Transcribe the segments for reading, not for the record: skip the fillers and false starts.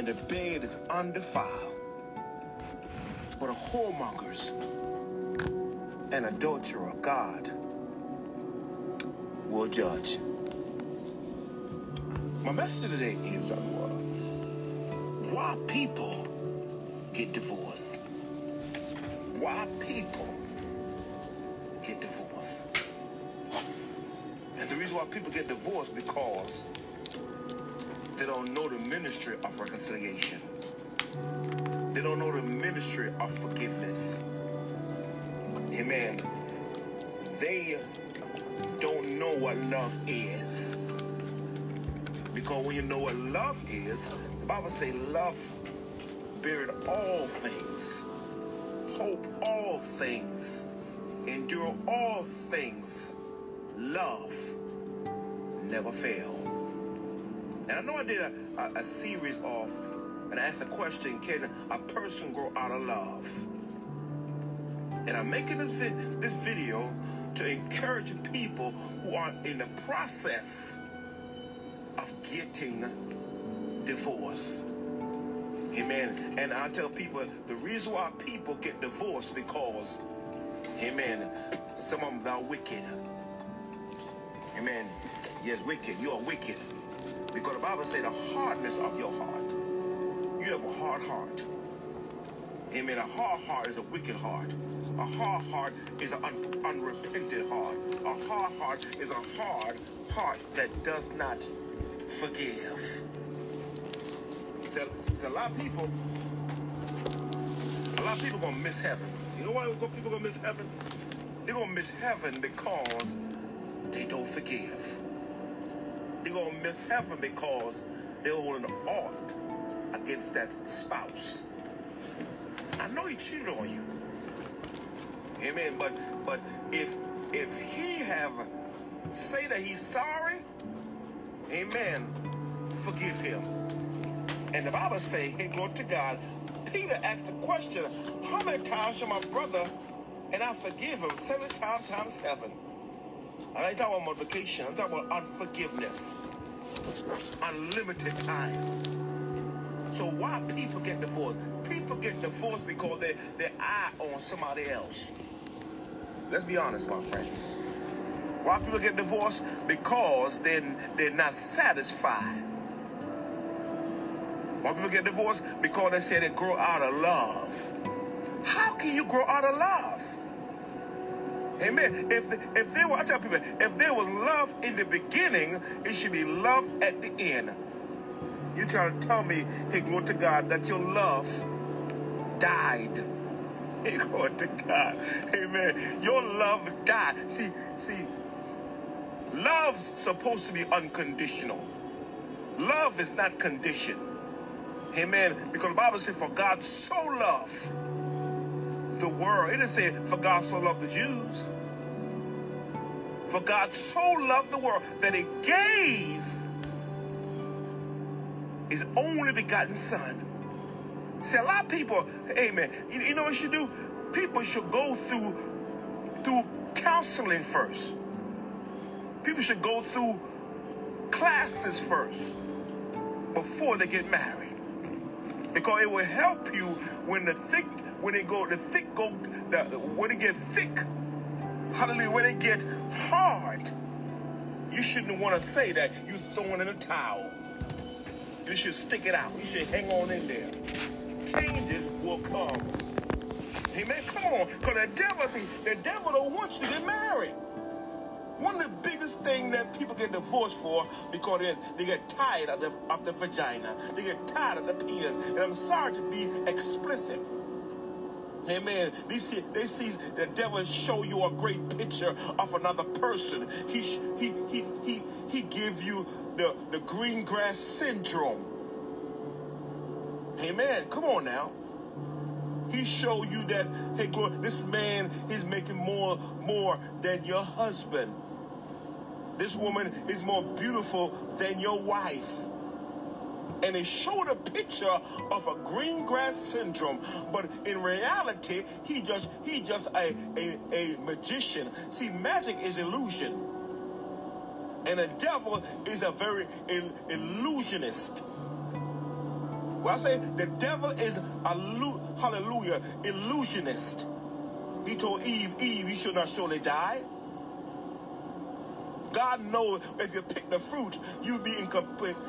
and the bed is undefiled. But a whoremongers and adulterer God will judge. My message today is why people get divorced. Why people get divorced. And the reason why people get divorced because they don't know the ministry of reconciliation. They don't know the ministry of forgiveness. Amen. They don't know what love is. Because when you know what love is, the Bible says love beareth all things, hope all things, endure all things. Love never fail. And I know I did a series of, and I asked a question, can a person grow out of love? And I'm making this video to encourage people who are in the process of getting divorced. Amen. And I tell people the reason why people get divorced because, amen, some of them are wicked. Amen. Yes, wicked. You are wicked. Because the Bible says the hardness of your heart. You have a hard heart. Amen. A hard heart is a wicked heart. A hard heart is an unrepentant heart. A hard heart is a hard heart that does not forgive. So a lot of people gonna miss heaven. You know why people gonna miss heaven? They're gonna miss heaven because they don't forgive. They're gonna miss heaven because they're holding an oath against that spouse. I know he cheated on you. Amen. But if he have say that he's sorry, amen, forgive him. And the Bible say, hey, glory to God, Peter asked the question, how many times shall my brother and I forgive him? 7 times 7. I ain't talking about multiplication. I'm talking about unforgiveness. Unlimited time. So why people get divorced? People get divorced because they eye on somebody else. Let's be honest, my friend. Why people get divorced? Because they're not satisfied. Why people get divorced? Because they say they grow out of love. How can you grow out of love? Amen. If there were, I tell people, if there was love in the beginning, it should be love at the end. You trying to tell me, hey, glory to God, that your love died. Hey, glory to God. Amen. Your love died. See, love's supposed to be unconditional. Love is not conditioned. Amen. Because the Bible says, for God so loved the world. It didn't say, for God so loved the Jews. For God so loved the world that he gave his only begotten son. See, a lot of people, amen, you know what you should do? People should go through counseling first. People should go through classes first before they get married. Because it will help you when it get thick, hallelujah, when it get hard. You shouldn't want to say that you throwing in a towel. You should stick it out. You should hang on in there. Changes will come. Amen. Come on, because the devil don't want you to get married. One of the biggest things that people get divorced for because they get tired of the vagina. They get tired of the penis. And I'm sorry to be explicit. Amen. They see the devil show you a great picture of another person. He give you the green grass syndrome. Amen. Come on now. He show you that, hey, this man is making more than your husband. This woman is more beautiful than your wife. And it showed a picture of a green grass syndrome, but in reality, he just a magician. See, magic is illusion, and the devil is a very illusionist. When I say the devil is hallelujah, illusionist. He told Eve, you should not surely die. God knows if you pick the fruit, you be in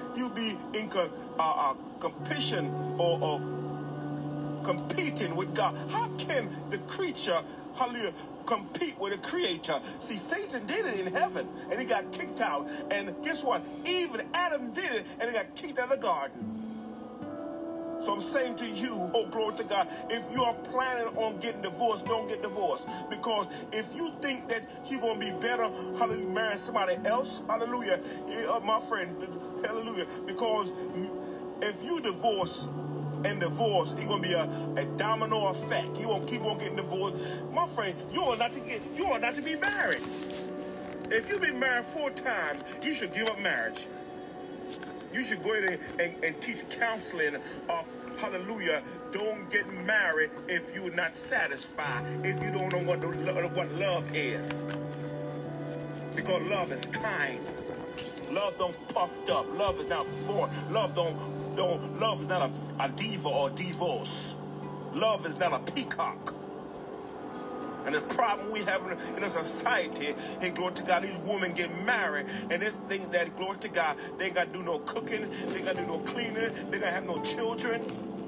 competition or competing with God. How can the creature, hallelujah, compete with the creator? See, Satan did it in heaven, and he got kicked out. And guess what? Eve and Adam did it, and they got kicked out of the garden. So I'm saying to you, oh, glory to God, if you are planning on getting divorced, don't get divorced. Because if you think that you're going to be better, hallelujah, marrying somebody else, hallelujah, my friend, hallelujah, because if you divorce, it's going to be a domino effect. You're going to keep on getting divorced. My friend, you are not to be married. If you've been married 4 times, you should give up marriage. You should go in and teach counseling of, hallelujah, don't get married if you're not satisfied, if you don't know what love is. Because love is kind. Love don't puffed up. Love is not for. Love is not a diva or divorce. Love is not a peacock. And the problem we have in a society, hey, glory to God, these women get married and they think that, glory to God, they ain't got to do no cooking, they ain't got to do no cleaning, they ain't got to have no children.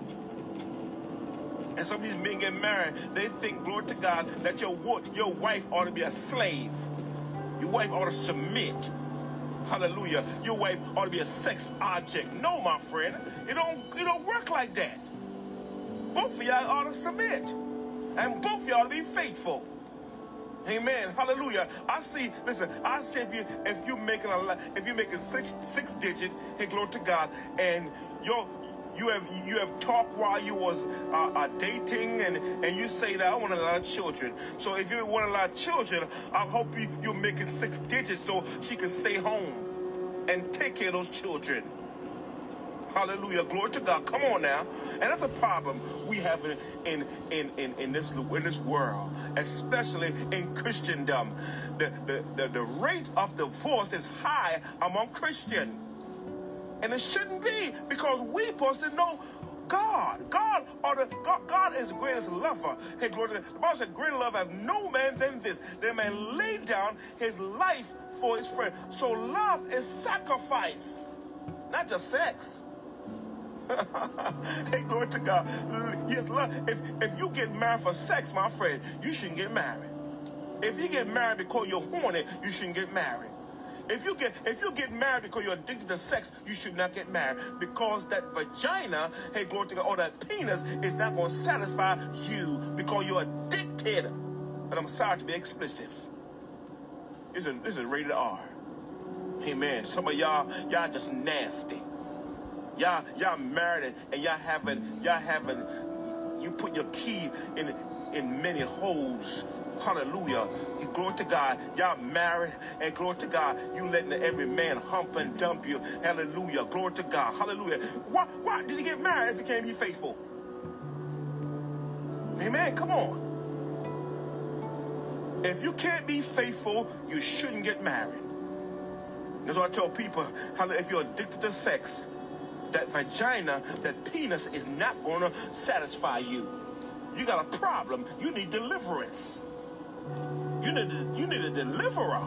And some of these men get married, they think, glory to God, that your wife ought to be a slave. Your wife ought to submit. Hallelujah. Your wife ought to be a sex object. No, my friend, it don't work like that. Both of y'all ought to submit. And both y'all to be faithful. Amen. Hallelujah. I see if you're making six digit, hey, glory to God, and you have talked while you was dating, and you say that I want a lot of children. So if you want a lot of children, I hope you're making 6 digits so she can stay home and take care of those children. Hallelujah. Glory to God. Come on now. And that's a problem we have in this world, especially in Christendom. The rate of divorce is high among Christians. And it shouldn't be, because we're supposed to know God. God is the greatest lover. Hey, glory to God. The Bible said, greater love have no man than this. That man laid down his life for his friend. So love is sacrifice, not just sex. Hey, glory to God. Yes, love. If you get married for sex, my friend, you shouldn't get married. If you get married because you're horny, you shouldn't get married. If you get married because you're addicted to sex, you should not get married, because that vagina, hey, glory to God, or that penis is not going to satisfy you because you're addicted. And I'm sorry to be explicit. This is rated R. Amen. Some of y'all just nasty. Y'all married and y'all having you put your key in many holes. Hallelujah. Glory to God. Y'all married, and glory to God, you letting every man hump and dump you. Hallelujah. Glory to God. Hallelujah. Why did you get married if you can't be faithful? Amen. Come on. If you can't be faithful, you shouldn't get married. That's why I tell people, if you're addicted to sex, that vagina, that penis is not going to satisfy you. You got a problem. You need deliverance. You need a deliverer.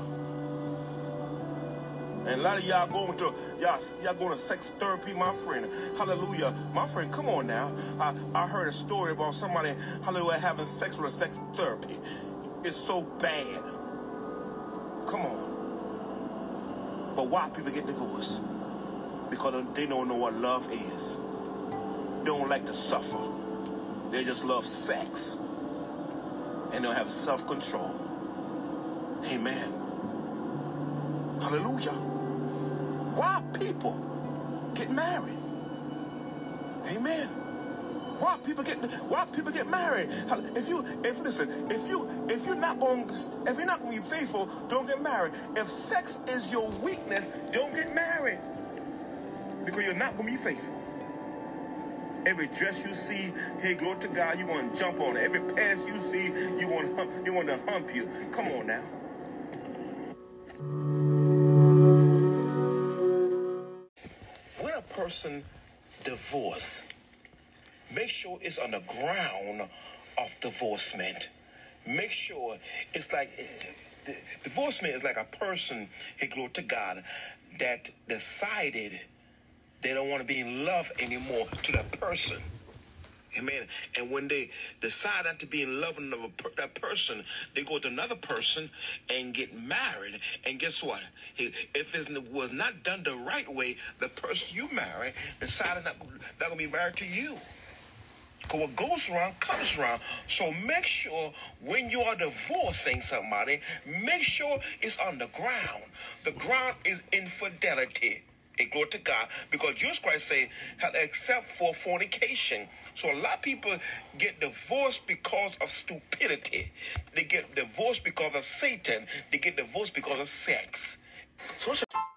And a lot of y'all going to sex therapy, my friend. Hallelujah. My friend, come on now. I heard a story about somebody, hallelujah, having sex with a sex therapy. It's so bad. Come on. But why people get divorced? Because they don't know what love is. They don't like to suffer. They just love sex. And they don't have self-control. Amen. Hallelujah. Why people get married? Amen. Why people get married? If you're not going to be faithful, don't get married. If sex is your weakness, don't get married. Because you're not going to be faithful. Every dress you see, hey, glory to God, you want to jump on it. Every pass you see, you want to hump you. Come on now. When a person divorces, Make sure it's on the ground of divorcement. Make sure it's like, divorcement is like a person, hey, glory to God, that decided they don't want to be in love anymore to that person. Amen. And when they decide not to be in love with that person, they go to another person and get married. And guess what? If it was not done the right way, the person you marry decided not going to be married to you. Because what goes around comes around. So make sure when you are divorcing somebody, make sure it's on the ground. The ground is infidelity. And glory to God, because Jesus Christ said, except for fornication. So a lot of people get divorced because of stupidity. They get divorced because of Satan. They get divorced because of sex. So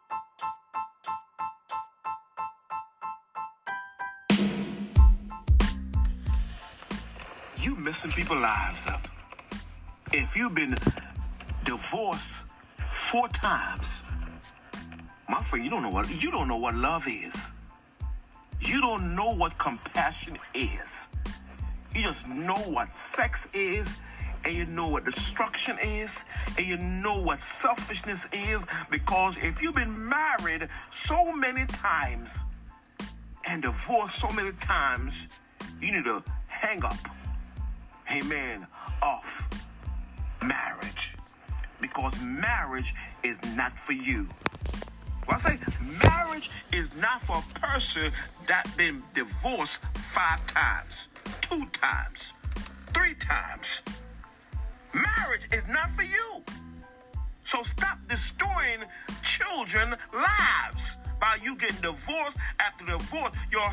you messing people's lives up. If you've been divorced 4 times, my friend, you don't know what love is. You don't know what compassion is. You just know what sex is, and you know what destruction is, and you know what selfishness is, because if you've been married so many times and divorced so many times, you need to hang up, amen, off marriage, because marriage is not for you. When I say marriage is not for a person that been divorced 5 times, 2 times, 3 times. Marriage is not for you. So stop destroying children's lives by you getting divorced after divorce.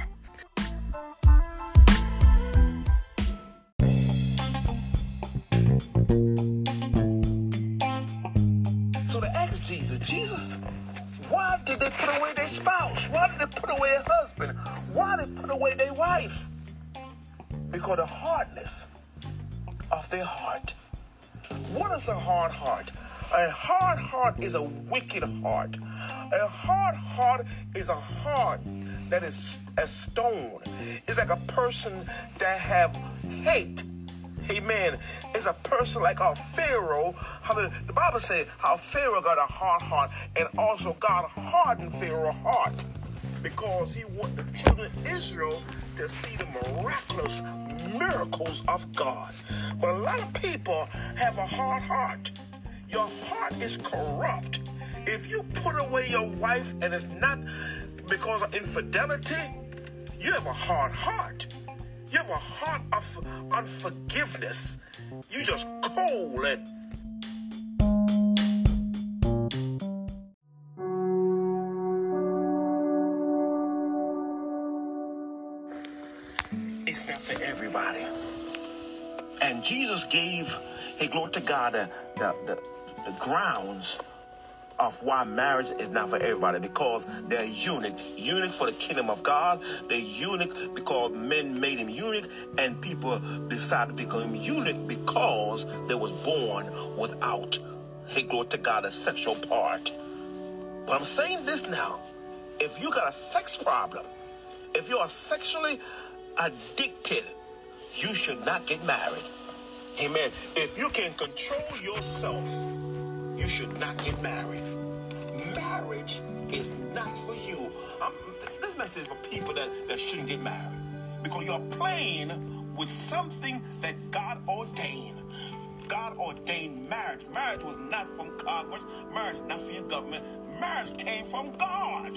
So they asked Jesus, why did they put away their spouse? Why did they put away their husband? Why did they put away their wife? Because of the hardness of their heart. What is a hard heart? A hard heart is a wicked heart. A hard heart is a heart that is a stone. It's like a person that have hate. Amen. It's a person like our Pharaoh. The Bible says how Pharaoh got a hard heart, and also God hardened Pharaoh's heart because he wanted the children of Israel to see the miraculous miracles of God. But a lot of people have a hard heart. Your heart is corrupt. If you put away your wife and it's not because of infidelity, you have a hard heart. You have a heart of unforgiveness. You just cold and it's not for everybody. And Jesus gave, hey, glory to God, the grounds of why marriage is not for everybody, because they're eunuch for the kingdom of God. They're eunuch because men made him eunuch, and people decided to become eunuch because they was born without, hey, glory to God, a sexual part. But I'm saying this now, if you got a sex problem, if you are sexually addicted, you should not get married. Amen. If you can control yourself, you should not get married. Marriage is not for you. This message is for people that shouldn't get married, because you're playing with something that God ordained. God ordained marriage. Marriage was not from Congress. Marriage is not for your government. Marriage came from God.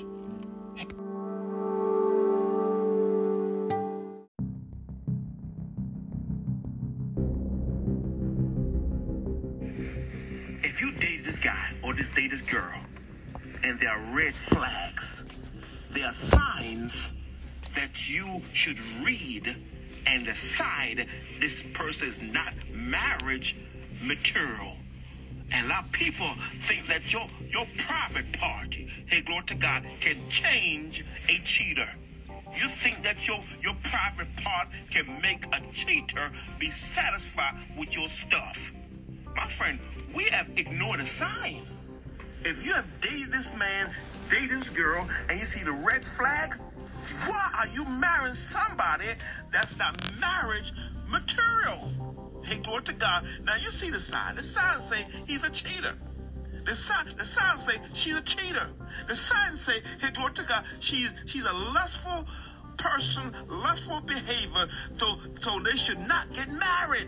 If you date this guy or date this girl, and there are red flags, there are signs that you should read and decide this person is not marriage material. And a lot of people think that your private part, hey, glory to God, can change a cheater. You think that your private part can make a cheater be satisfied with your stuff. My friend, we have ignored a sign. If you have dated this man, dated this girl, and you see the red flag, Why are you marrying somebody that's not marriage material? Hey, glory to God. Now you see the sign. The sign say he's a cheater. The sign say she's a cheater. The sign say, hey, glory to God, she's a lustful person, lustful behavior, so they should not get married.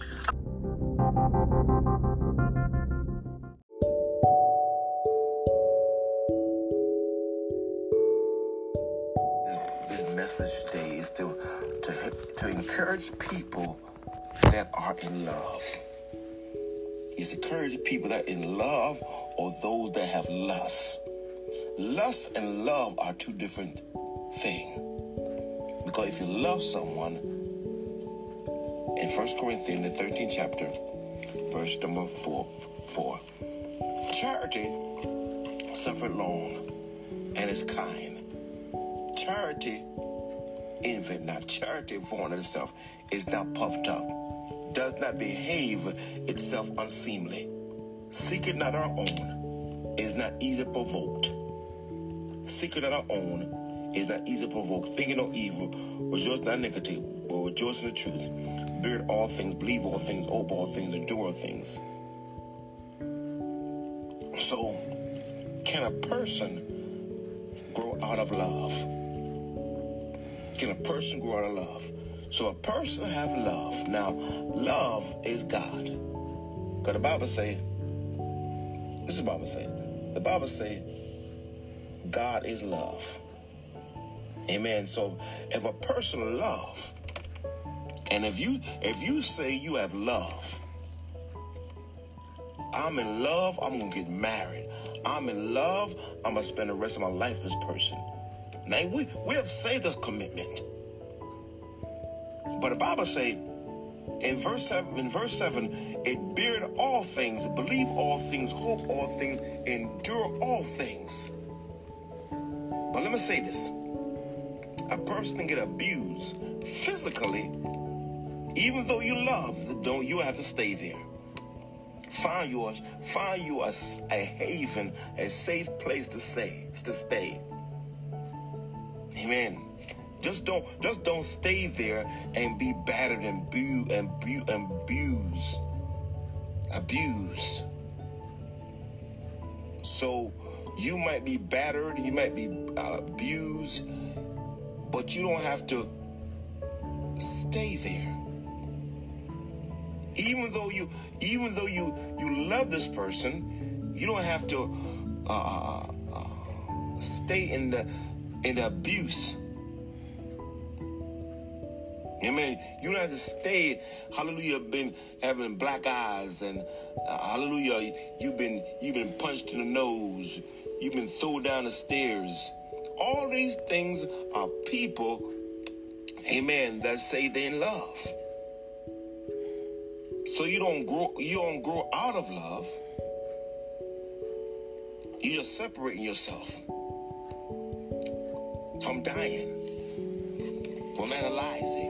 This message today is to encourage people that are in love. It's to encourage people that are in love or those that have lust. Lust and love are two different things. Because if you love someone, in 1 Corinthians, the 13th chapter, verse number 4, charity suffereth long and is kind. Charity envy not. Charity vaunt itself, is not puffed up, does not behave itself unseemly, seeketh not our own, is not easily provoked. Seeketh not our own, is not easily provoked, thinking no evil, rejoice not in iniquity, but rejoice in the truth. Bear all things, believe all things, hope all things, endure all things. So, can a person grow out of love? Can a person grow out of love? So a person have love. Now, love is God. Because the Bible say, this is the Bible say. The Bible say, God is love. Amen. So if a person love, and if you say you have love, I'm in love, I'm going to get married. I'm in love, I'm going to spend the rest of my life with this person. Now, we have said this commitment. But the Bible say, in verse 7, it beareth all things, believe all things, hope all things, endure all things. But let me say this. A person can get abused physically, even though you love, you have to stay there. Find you a haven, a safe place to stay. Amen. Just don't stay there and be battered and abused. So you might be battered, you might be abused, but you don't have to stay there. Even though you love this person, you don't have to stay in the abuse. Amen. You don't have to stay, hallelujah, been having black eyes and hallelujah, you've been punched in the nose, you've been thrown down the stairs. All these things are people, amen, that say they're in love. So you don't grow out of love. You're separating yourself from dying, from analyzing.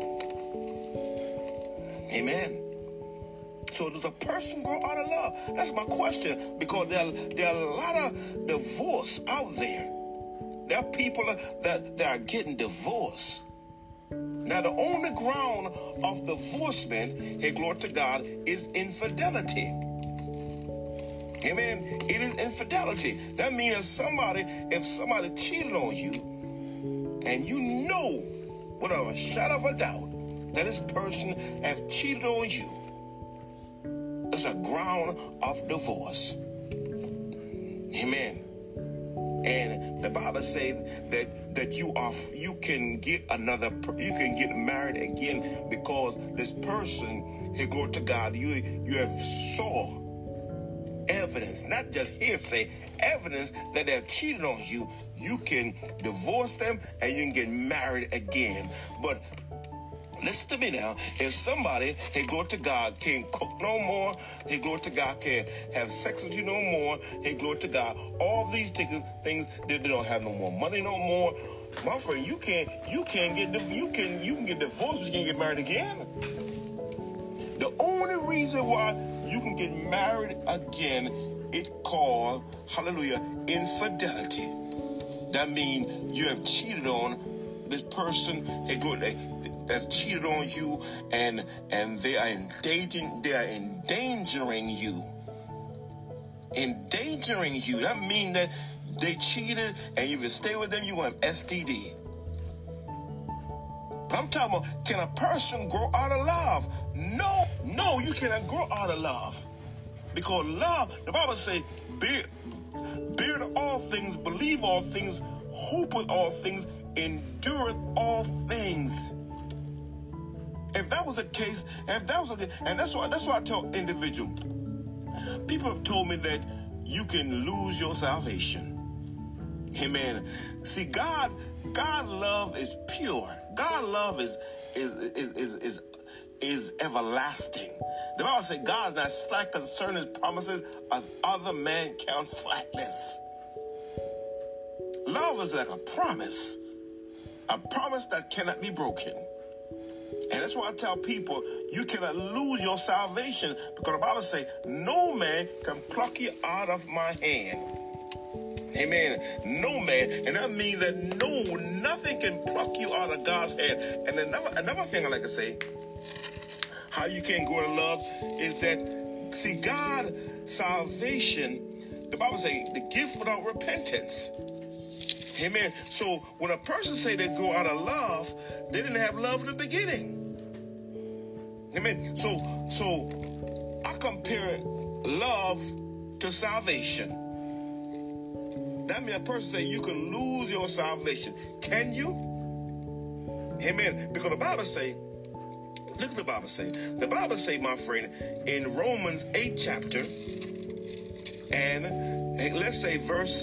Amen. So does a person grow out of love? That's my question, because there are a lot of divorce out there. There are people that are getting divorced. Now, the only ground of divorcement, hey, glory to God, is infidelity. Amen. It is infidelity. That means if somebody cheated on you, and you know without a shadow of a doubt that this person has cheated on you, it's a ground of divorce. Amen. And the Bible says that you can get married again because this person, hey, glory to God, you have saw evidence, not just hearsay, evidence that they've cheated on you. You can divorce them and you can get married again. But listen to me now. If somebody, hey, glory to God, can't cook no more, hey, glory to God, can't have sex with you no more, hey, glory to God, all these things, they don't have no more money no more. My friend, you can get divorced, but you can't get married again. The only reason why you can get married again, it's called, hallelujah, infidelity. That means you have cheated on this person that's cheated on you, and they are endangering you. Endangering you. That means that they cheated, and if you stay with them, you will have STD. But I'm talking about, can a person grow out of love? No, you cannot grow out of love. Because love, the Bible says, bear all things, believe all things, hope with all things, endureth all things. If that was the case, and that's why I tell individuals, people have told me that you can lose your salvation. Amen. See, God love is pure. God love is everlasting. The Bible says God is not slack concerning his promises, as other man counts slackness. Love is like a promise that cannot be broken. And that's why I tell people, you cannot lose your salvation, because the Bible says no man can pluck you out of my hand. Amen. No man. And that means that nothing can pluck you out of God's hand. And another thing I like to say, how you can't grow in love, is that, see, God, salvation, the Bible says, the gift without repentance. Amen. So when a person say they grow out of love, they didn't have love in the beginning. Amen. So I compare love to salvation. That means a person say you can lose your salvation. Can you? Amen. Because the Bible say, look at the Bible say. The Bible say, my friend, in Romans 8 chapter, and let's say verse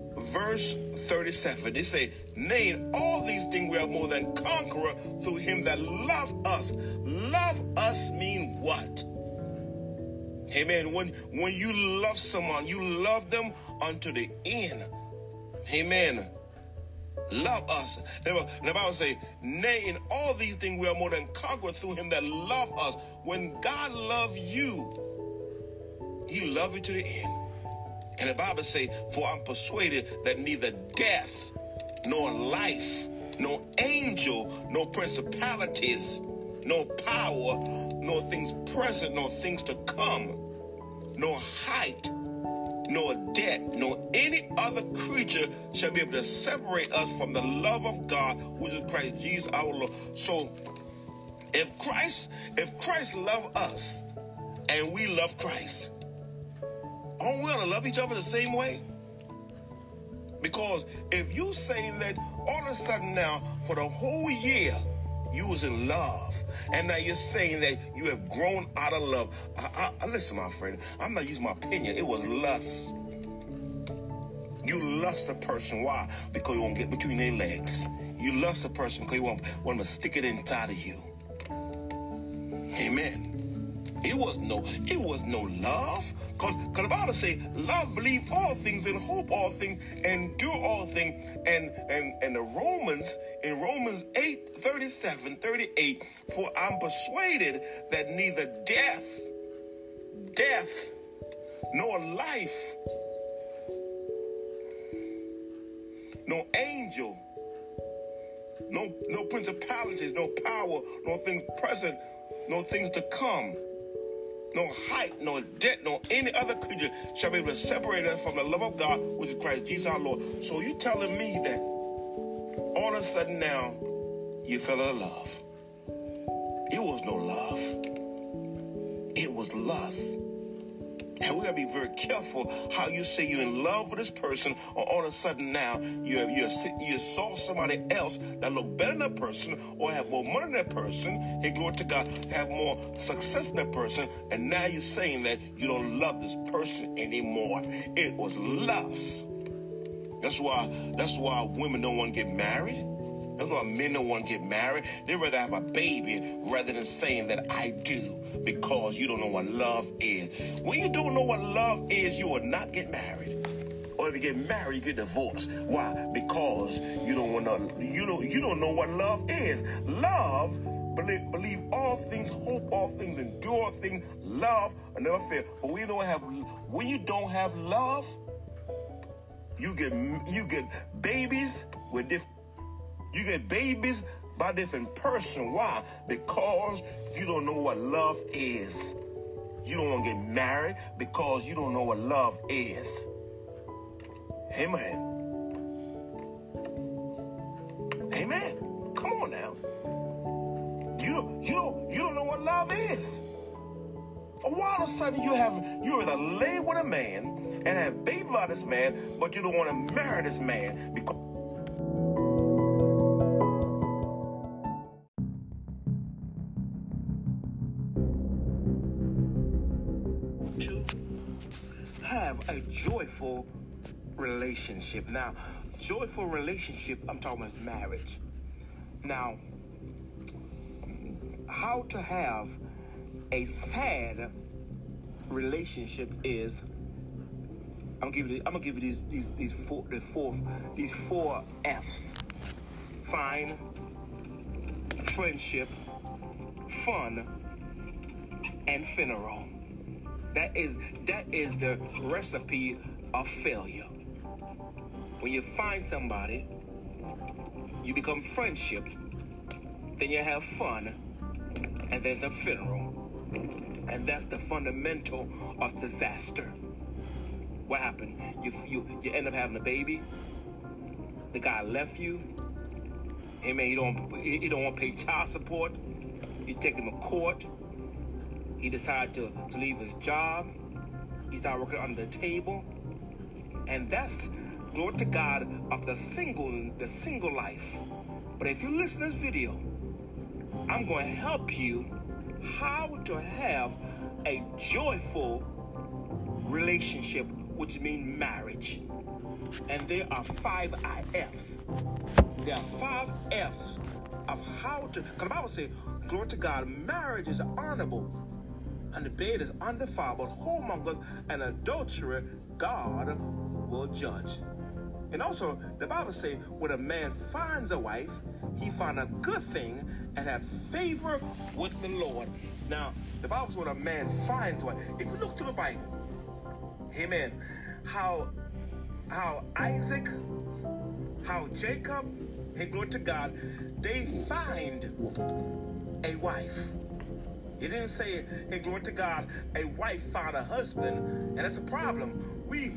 37, they say, nay, in all these things we are more than conqueror through him that loved us. Love us mean what? Amen. When you love someone, you love them unto the end. Amen. Love us. The Bible says, nay, in all these things we are more than conquerors through him that love us. When God loves you, he loves you to the end. And the Bible says, for I'm persuaded that neither death, nor life, nor angel, nor principalities, nor power, nor things present, nor things to come, nor height, nor depth, nor any other creature shall be able to separate us from the love of God, which is Christ Jesus our Lord. So if Christ love us and we love Christ, aren't we going to love each other the same way? Because if you saying that all of a sudden now, for the whole year, you was in love, and now you're saying that you have grown out of love. Listen, my friend, I'm not using my opinion. It was lust. You lust a person. Why? Because you won't get between their legs. You lust a person because you want them to stick it inside of you. Amen. It was no love. Because the Bible says, love believe all things and hope all things, endure all things. And the Romans, in Romans 8:37-38, for I'm persuaded that neither death, nor life, no angel, no principalities, no power, no things present, no things to come, no height, no depth, no any other creature shall be able to separate us from the love of God, which is Christ Jesus our Lord. So you telling me that all of a sudden now you fell in love? It was no love. It was lust. And we gotta be very careful how you say you're in love with this person, or all of a sudden now you saw somebody else that look better than that person, or have more money than that person, and glory to God, have more success than that person, and now you're saying that you don't love this person anymore. It was lust. That's why women don't want to get married. That's why men don't want to get married. They'd rather have a baby rather than saying that I do, because you don't know what love is. When you don't know what love is, you will not get married. Or if you get married, you get divorced. Why? Because you don't know what love is. Love, believe all things, hope all things, endure all things, love will never fail. But when you don't have love, you get babies with different. You get babies by different person. Why? Because you don't know what love is. You don't want to get married because you don't know what love is. Amen. Amen. Come on now. You don't know what love is. Why all of a sudden you either lay with a man and have baby by this man, but you don't want to marry this man because to have a joyful relationship. Now, joyful relationship, I'm talking about marriage. Now, how to have a sad relationship is, I'm gonna give you these four F's: find, friendship, fun, and funeral. That is the recipe of failure. When you find somebody, you become friendship, then you have fun, and there's a funeral. And that's the fundamental of disaster. What happened? You end up having a baby. The guy left you. Hey man, he don't want to pay child support. You take him to court. He decided to leave his job. He started working under the table. And that's, glory to God, of the single life. But if you listen to this video, I'm going to help you how to have a joyful relationship, which means marriage. And there are 5 F's. There are 5 F's of how to, because the Bible says, glory to God, marriage is honorable, and the bed is undefiled, but whoremongers and adultery God will judge. And also, the Bible says, when a man finds a wife, he find a good thing and have favor with the Lord. Now, the Bible says when a man finds one. If you look through the Bible, amen, how Isaac, how Jacob, hey, glory to God, they find a wife. He didn't say, hey, glory to God, a wife found a husband, and that's the problem. We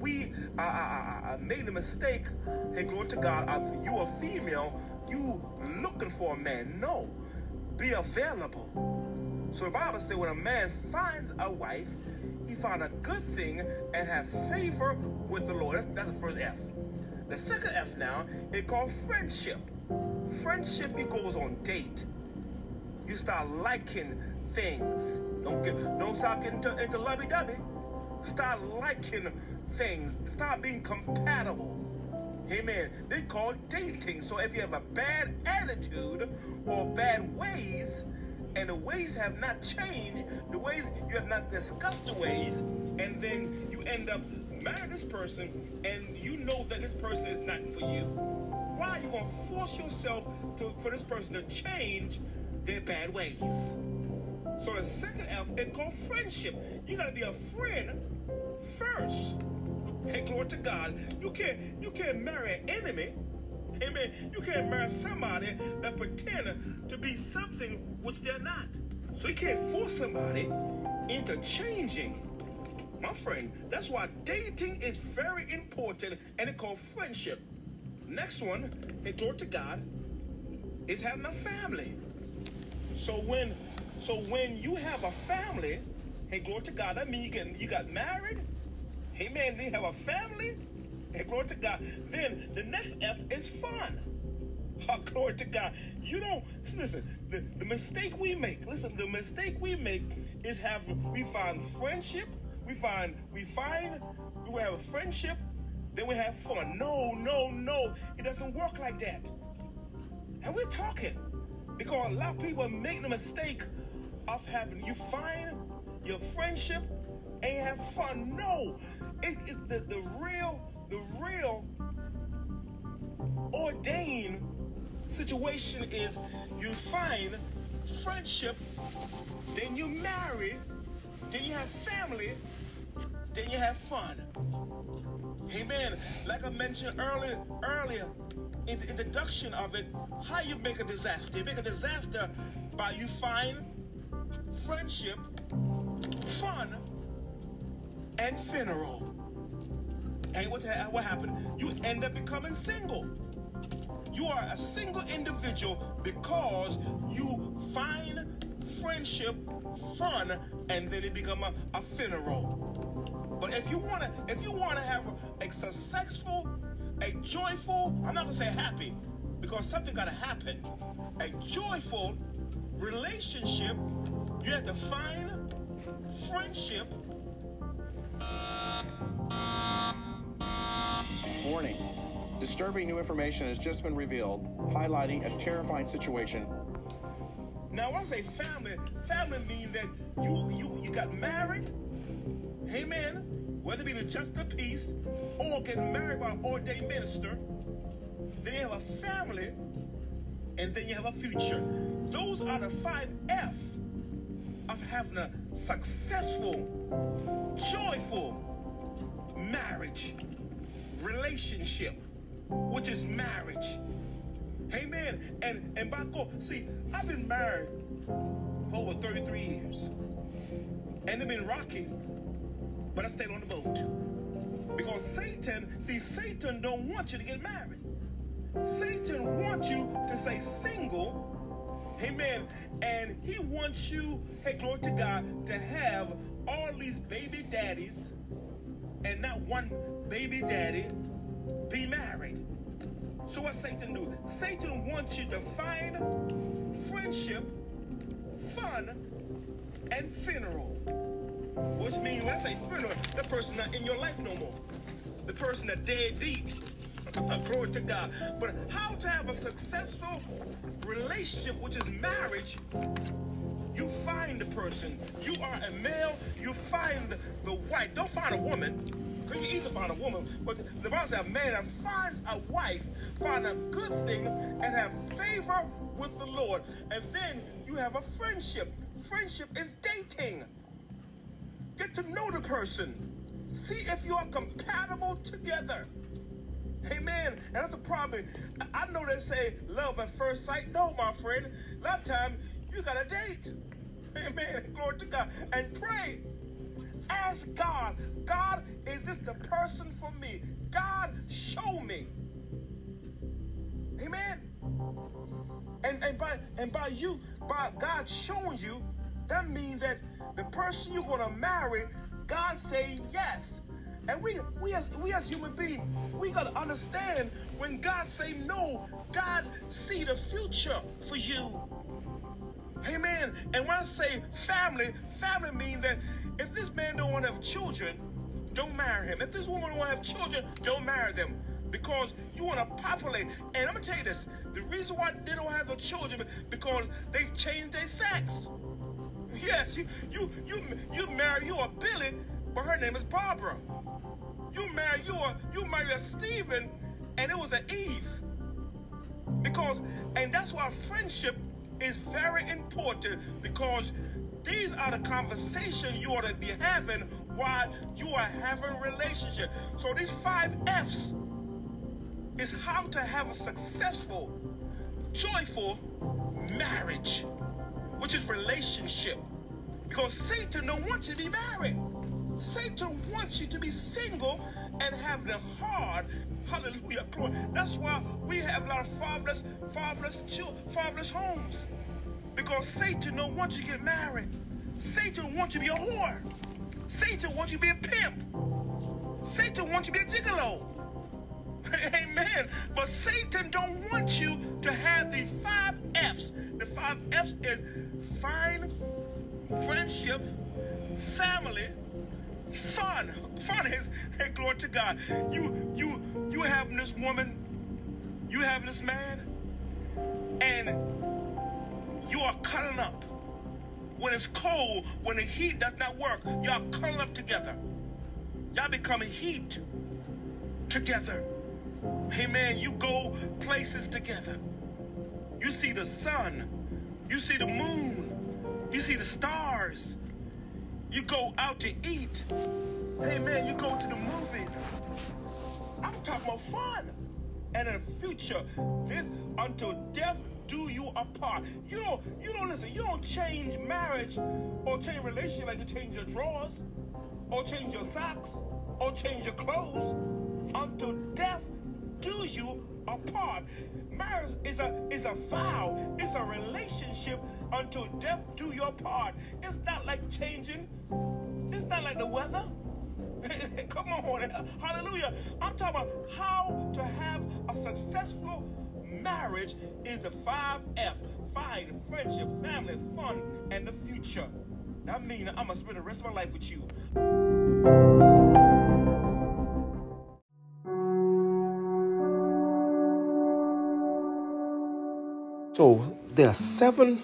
made a mistake, hey, glory to God, of you a female, you looking for a man. No, be available. So the Bible says when a man finds a wife, he found a good thing and have favor with the Lord. That's the first F. The second F now, it's called friendship. Friendship, it goes on date. You start liking things. Don't start getting into lovey-dovey. Start liking things. Start being compatible. Amen. They call it dating. So if you have a bad attitude or bad ways, and the ways have not changed, the ways you have not discussed the ways, and then you end up marrying this person, and you know that this person is not for you. Why are you going to force yourself for this person to change their bad ways? So the second F is called friendship. You got to be a friend first. Hey, glory to God. You can't marry an enemy. Amen. You can't marry somebody that pretend to be something which they're not. So you can't force somebody into changing. My friend, that's why dating is very important, and it's called friendship. Next one, hey, glory to God, is having a family. So when you have a family, hey, glory to God, that means you got married. Amen. Then you have a family. Hey, glory to God. Then the next F is fun. Oh, glory to God. You don't, listen, the mistake we make, is we find friendship, we have a friendship, then we have fun. No. It doesn't work like that. And we're talking because a lot of people make the mistake of you find your friendship and you have fun. No, it's the real ordained situation is you find friendship, then you marry, then you have family, then you have fun. Amen. Like I mentioned earlier, in the introduction of it, how you make a disaster. You make a disaster by you find friendship, fun, and funeral. And what happened? You end up becoming single. You are a single individual because you find friendship, fun, and then it become a funeral. But if you wanna have a successful, a joyful, I'm not gonna say happy, because something gotta happen. A joyful relationship, you have to find friendship. Warning. Disturbing new information has just been revealed, highlighting a terrifying situation. Now, when I say family means that you got married, amen, whether it be the Just of Peace or getting married by an ordained minister. Then you have a family, and then you have a future. Those are the 5 F of having a successful, joyful marriage, relationship, which is marriage. Amen. And by God, see, I've been married for over 33 years. And it's been rocky, but I stayed on the boat. Because Satan don't want you to get married. Satan wants you to stay single. Amen. And he wants you, hey, glory to God, to have all these baby daddies and not one baby daddy be married. So what Satan do? Satan wants you to find friendship, fun, and funeral. Which means when I say funeral, the person not in your life no more. The person that dead deep. Glory to God. But how to have a successful relationship, which is marriage, you find the person. You are a male, you find the wife. Don't find a woman, because you easily find a woman. But the Bible says a man that finds a wife, find a good thing, and have favor with the Lord. And then you have a friendship. Friendship is dating. Get to know the person. See if you are compatible together. Amen. And that's a problem. I know they say love at first sight. No, my friend. A lot of times, you got to date. Amen. Glory to God. And pray. Ask God. God, is this the person for me? God, show me. Amen. And by God showing you, that means that the person you're going to marry, God say yes. And we as human beings, we got to understand when God say no, God see the future for you. Amen. And when I say family means that if this man don't want to have children, don't marry him. If this woman don't want to have children, don't marry them. Because you want to populate. And I'm going to tell you this. The reason why they don't have no children is because they changed their sex. Yes, you marry, you're a Billy, but her name is Barbara. You marry a Stephen, and it was an Eve. And that's why friendship is very important, because these are the conversations you ought to be having while you are having a relationship. So these 5 F's is how to have a successful, joyful marriage, which is relationship. Because Satan don't want you to be married. Satan wants you to be single and have the hard, hallelujah, glory. That's why we have a lot of fatherless homes. Because Satan don't want you to get married. Satan wants you to be a whore. Satan wants you to be a pimp. Satan wants you to be a gigolo. Amen. But Satan don't want you to have the 5 F's. The 5 F's is find friendship, family, fun. Fun is, hey, glory to God. You having this woman, you having this man, and you are cuddling up. When it's cold, when the heat does not work, y'all cuddle up together. Y'all become heat together. Amen. You go places together. You see the sun. You see the moon. You see the stars. You go out to eat. Amen. You go to the movies. I'm talking about fun. and in the future. This until death do you apart. You don't listen. You don't change marriage or change relationship like you change your drawers or change your socks or change your clothes. Until death do you apart. Marriage is a vow. It's a relationship until death do you apart. It's not like changing. It's not like the weather. Come on, hallelujah. I'm talking about how to have a successful marriage is the 5F. Find friendship, family, fun, and the future. That means I'm going to spend the rest of my life with you. So there are 7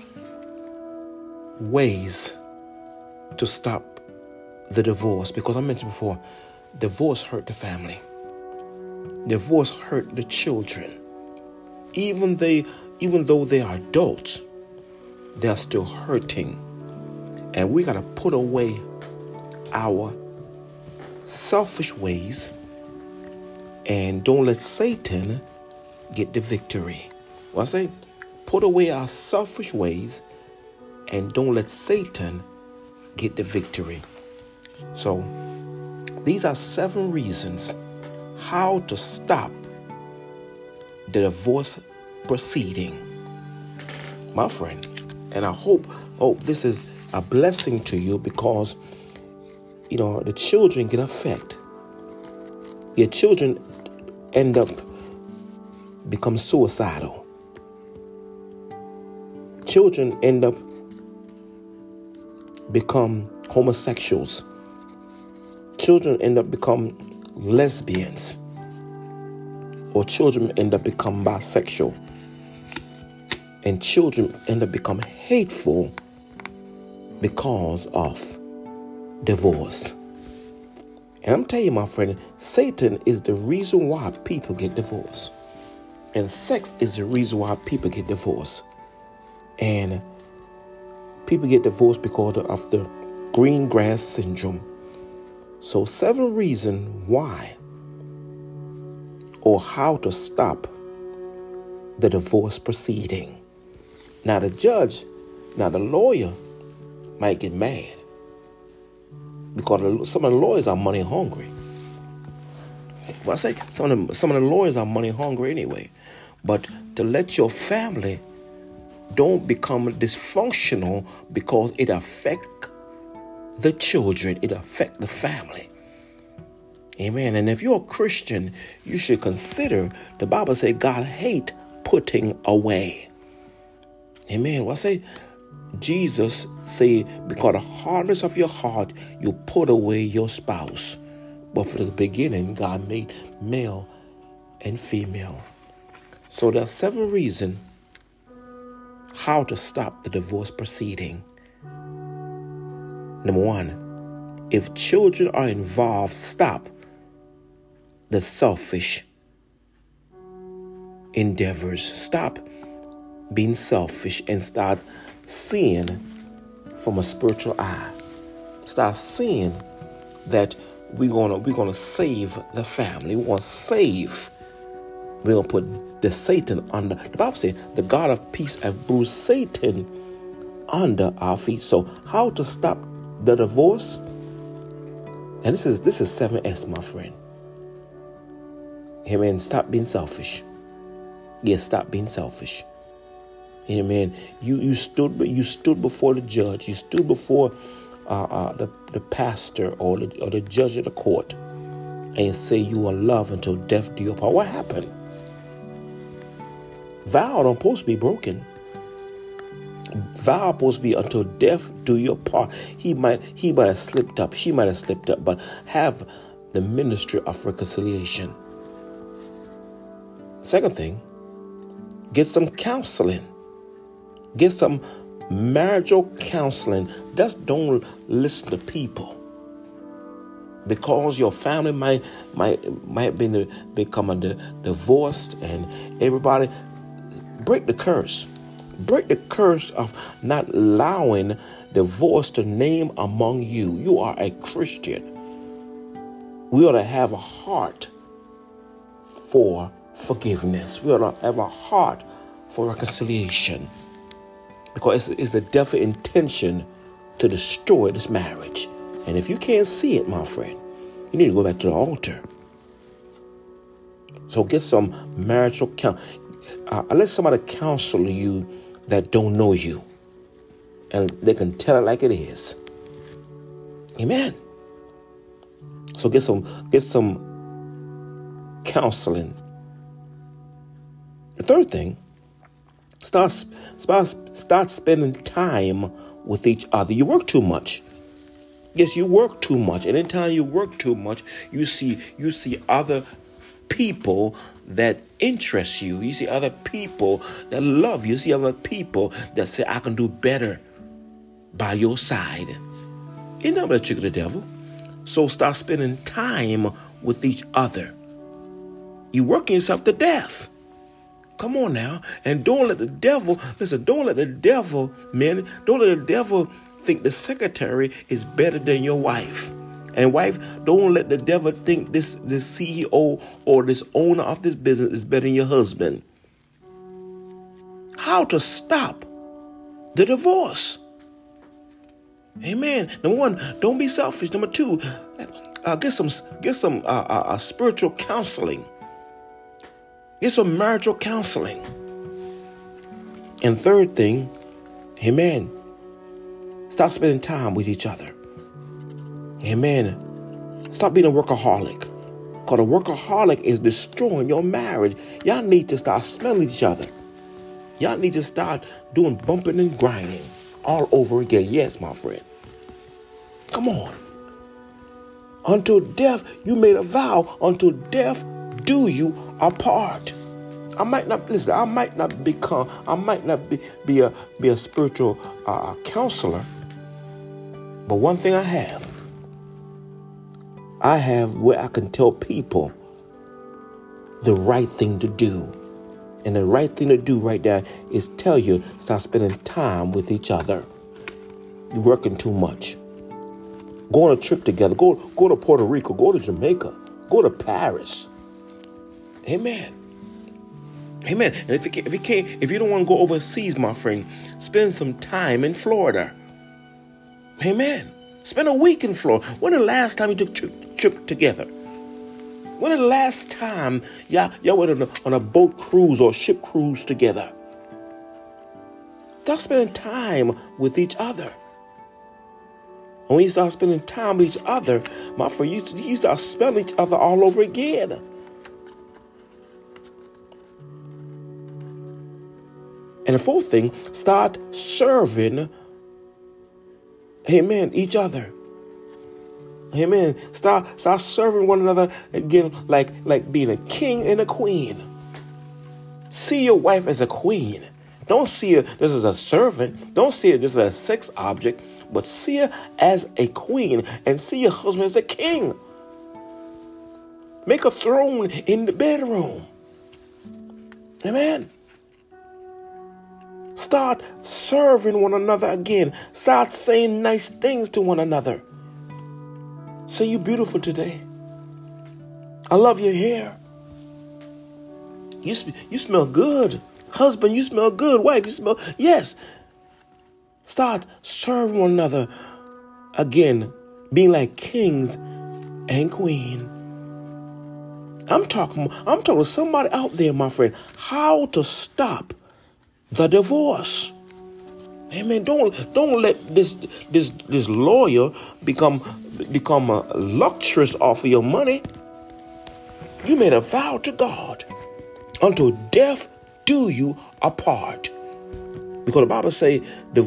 ways to stop the divorce, because I mentioned before, divorce hurt the family. Divorce hurt the children. Even though they are adults, they are still hurting. And we got to put away our selfish ways and don't let Satan get the victory. What I say? Put away our selfish ways and don't let Satan get the victory. So these are 7 reasons how to stop the divorce proceeding, my friend. And I hope this is a blessing to you, because the children get affected. Your children end up become suicidal. Children end up become homosexuals. Children end up become lesbians, or children end up become bisexual, and children end up become hateful because of divorce. And I'm telling you, my friend, Satan is the reason why people get divorced, and sex is the reason why people get divorced. And people get divorced because of the green grass syndrome. So 7 reasons why or how to stop the divorce proceeding. Now the lawyer might get mad, because some of the lawyers are money hungry. Well, I say some of the lawyers are money hungry anyway. But to let your family don't become dysfunctional, because it affects the children, it affects the family. Amen. And if you're a Christian, you should consider, the Bible says God hates putting away. Amen. Well, I say Jesus say, because the hardness of your heart, you put away your spouse. But from the beginning, God made male and female. So there are 7 reasons how to stop the divorce proceeding. Number 1, if children are involved, stop the selfish endeavors. Stop being selfish and start seeing from a spiritual eye. Start seeing that we're gonna save the family. We're gonna put the Satan under. The Bible says the God of peace has bruised Satan under our feet. So how to stop the divorce? And this is 7S, my friend. Amen. Stop being selfish. Yes, stop being selfish. Amen. You stood before the judge. You stood before the pastor or the judge of the court, and say you will love until death do you apart. What happened? Vow don't supposed to be broken. Vow supposed to be until death do you apart. He might have slipped up. She might have slipped up, but have the ministry of reconciliation. Second thing, get some counseling. Get some marital counseling. Just don't listen to people, because your family might become divorced, and everybody break the curse. Break the curse of not allowing divorce to name among you. You are a Christian. We ought to have a heart for forgiveness. We ought to have a heart for reconciliation, because it's the devil's intention to destroy this marriage. And if you can't see it, my friend, you need to go back to the altar. So get some marital counsel. Let somebody counsel you that don't know you, and they can tell it like it is. Amen. So get some counseling. The third thing, start spending time with each other. You work too much. Yes, you work too much. And anytime you work too much, you see other people that interest you. You see other people that love you. You see other people that say, I can do better by your side. Isn't that the trick of the devil? So start spending time with each other. You working yourself to death. Come on now. And don't let the devil think the secretary is better than your wife. And wife, don't let the devil think this CEO or this owner of this business is better than your husband. How to stop the divorce? Amen. Number one, don't be selfish. Number two, get some spiritual counseling. Get some marital counseling. And third thing, amen, stop spending time with each other. Amen. Stop being a workaholic. Because a workaholic is destroying your marriage. Y'all need to start smelling each other. Y'all need to start doing bumping and grinding all over again. Yes, my friend. Come on. Until death, you made a vow. Until death do you apart. I might not be a spiritual counselor, but one thing I have where I can tell people the right thing to do. And the right thing to do right there is tell you, start spending time with each other. You're working too much. Go on a trip together. Go to Puerto Rico. Go to Jamaica. Go to Paris. Amen. Amen. And if you don't want to go overseas, my friend, spend some time in Florida. Amen. Spend a week in Florida. When the last time you took trip together? When the last time y'all went on a boat cruise or ship cruise together? Start spending time with each other. And when you start spending time with each other, my friend, you start smelling each other all over again. And the fourth thing, start serving, amen, each other. Amen. Start serving one another again, like being a king and a queen. See your wife as a queen. Don't see her just as a servant. Don't see her just as a sex object, but see her as a queen and see your husband as a king. Make a throne in the bedroom. Amen. Start serving one another again. Start saying nice things to one another. Say, you're beautiful today. I love your hair. You smell good. Husband, you smell good. Wife, you smell... Yes. Start serving one another again. Being like kings and queens. I'm talking to somebody out there, my friend. How to stop the divorce. Amen. Don't let this lawyer become a luxurious off of your money. You made a vow to God. Until death do you apart. Because the Bible say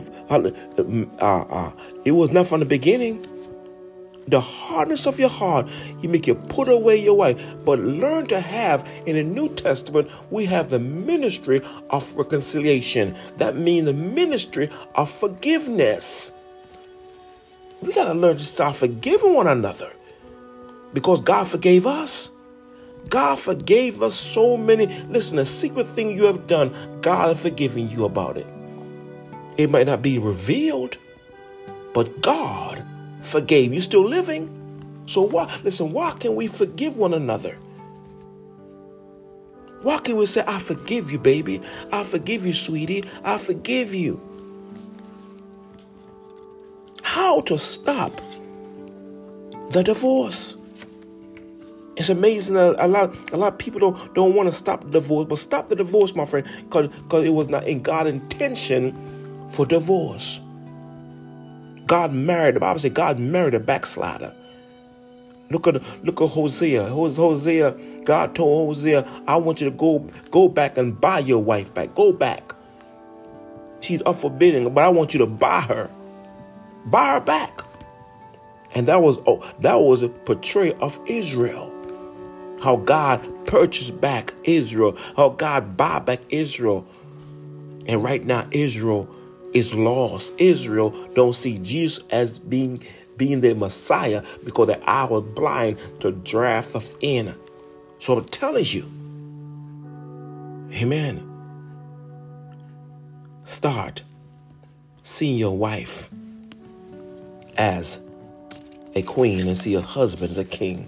it was not from the beginning. The hardness of your heart, you make you put away your wife. But learn to have, in the New Testament, we have the ministry of reconciliation. That means the ministry of forgiveness. We got to learn to start forgiving one another. Because God forgave us. God forgave us so many. Listen, a secret thing you have done, God has forgiven you about it. It might not be revealed, but God forgave you. Still living. So why can we forgive one another? Why can't we say, I forgive you, baby? I forgive you, sweetie. I forgive you. How to stop the divorce? It's amazing that a lot of people don't want to stop the divorce, but stop the divorce, my friend, because it was not in God's intention for divorce. The Bible says God married a backslider. Look at Hosea. Hosea, God told Hosea, I want you to go back and buy your wife back. Go back. She's up for bidding, but I want you to buy her. Buy her back. And that was a portrayal of Israel. How God purchased back Israel. How God bought back Israel. And right now Israel is lost. Israel don't see Jesus as being the Messiah because their eye was blind to draft us in. So I'm telling you, amen, start seeing your wife as a queen and see your husband as a king.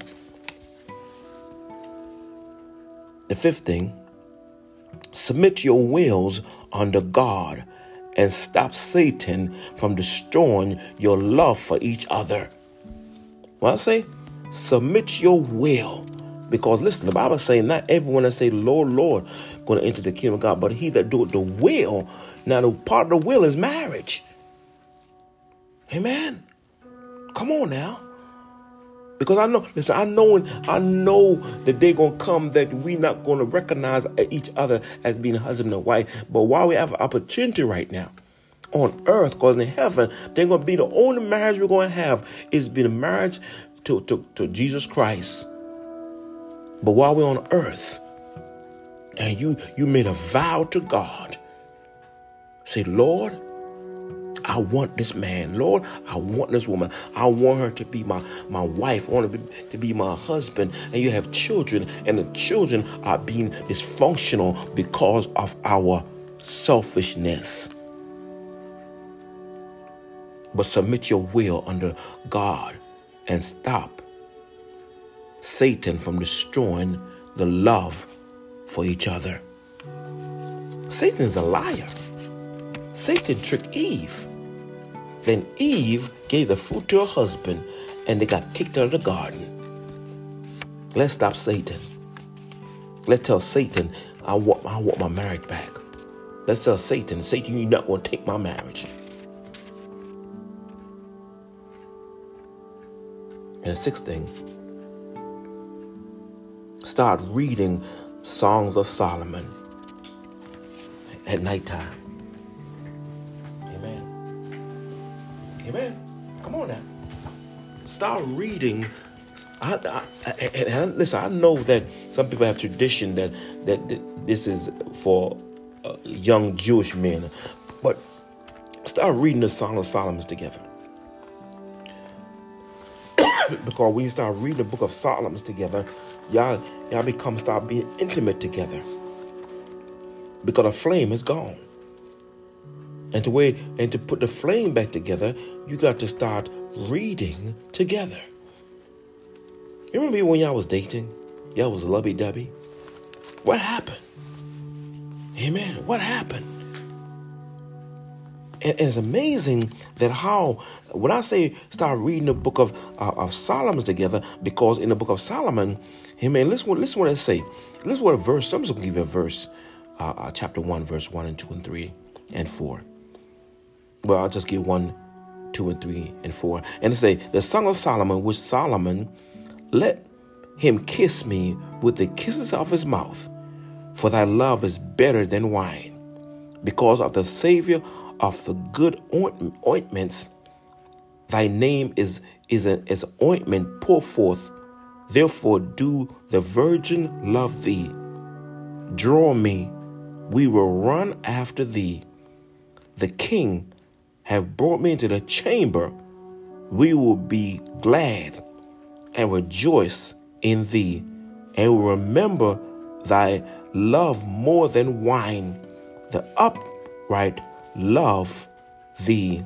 The fifth thing, submit your wills under God and stop Satan from destroying your love for each other. What I say? Submit your will. Because listen, the Bible is saying not everyone that say, Lord, Lord, going to enter the kingdom of God, but he that doeth the will. Now, the part of the will is marriage. Amen. Come on now. Because I know that they're going to come that we're not going to recognize each other as being husband and wife. But while we have an opportunity right now on earth, because in heaven, they're going to be the only marriage we're going to have is being a marriage to Jesus Christ. But while we're on earth and you made a vow to God, say, Lord, I want this man. Lord, I want this woman. I want her to be my wife. I want her to be my husband. And you have children, and the children are being dysfunctional because of our selfishness. But submit your will under God and stop Satan from destroying the love for each other. Satan's a liar. Satan tricked Eve. Then Eve gave the fruit to her husband and they got kicked out of the garden. Let's stop Satan. Let's tell Satan, I want my marriage back. Let's tell Satan, you're not going to take my marriage. And the sixth thing, start reading Songs of Solomon at nighttime. Amen. Come on now. Start reading. And listen, I know that some people have tradition that this is for young Jewish men, but start reading the Song of Solomon together. Because when you start reading the book of Solomon together, y'all start being intimate together. Because the flame is gone. And to put the flame back together, you got to start reading together. You remember when y'all was dating? Y'all was lovey-dovey? What happened? Amen. What happened? And it's amazing that when I say start reading the book of Solomon together, because in the book of Solomon, amen, listen what it say. Listen what a verse, I'm just going to give you a verse, chapter 1, verse 1 and 2 and 3 and 4. Well, I'll just give 1, 2, and 3, and 4. And it say, the Song of Solomon, which Solomon, let him kiss me with the kisses of his mouth, for thy love is better than wine. Because of the Savior of the good ointments, thy name is as ointment pour forth. Therefore do the virgin love thee. Draw me, we will run after thee. The king have brought me into the chamber, we will be glad and rejoice in thee, and will remember thy love more than wine. The upright love thee.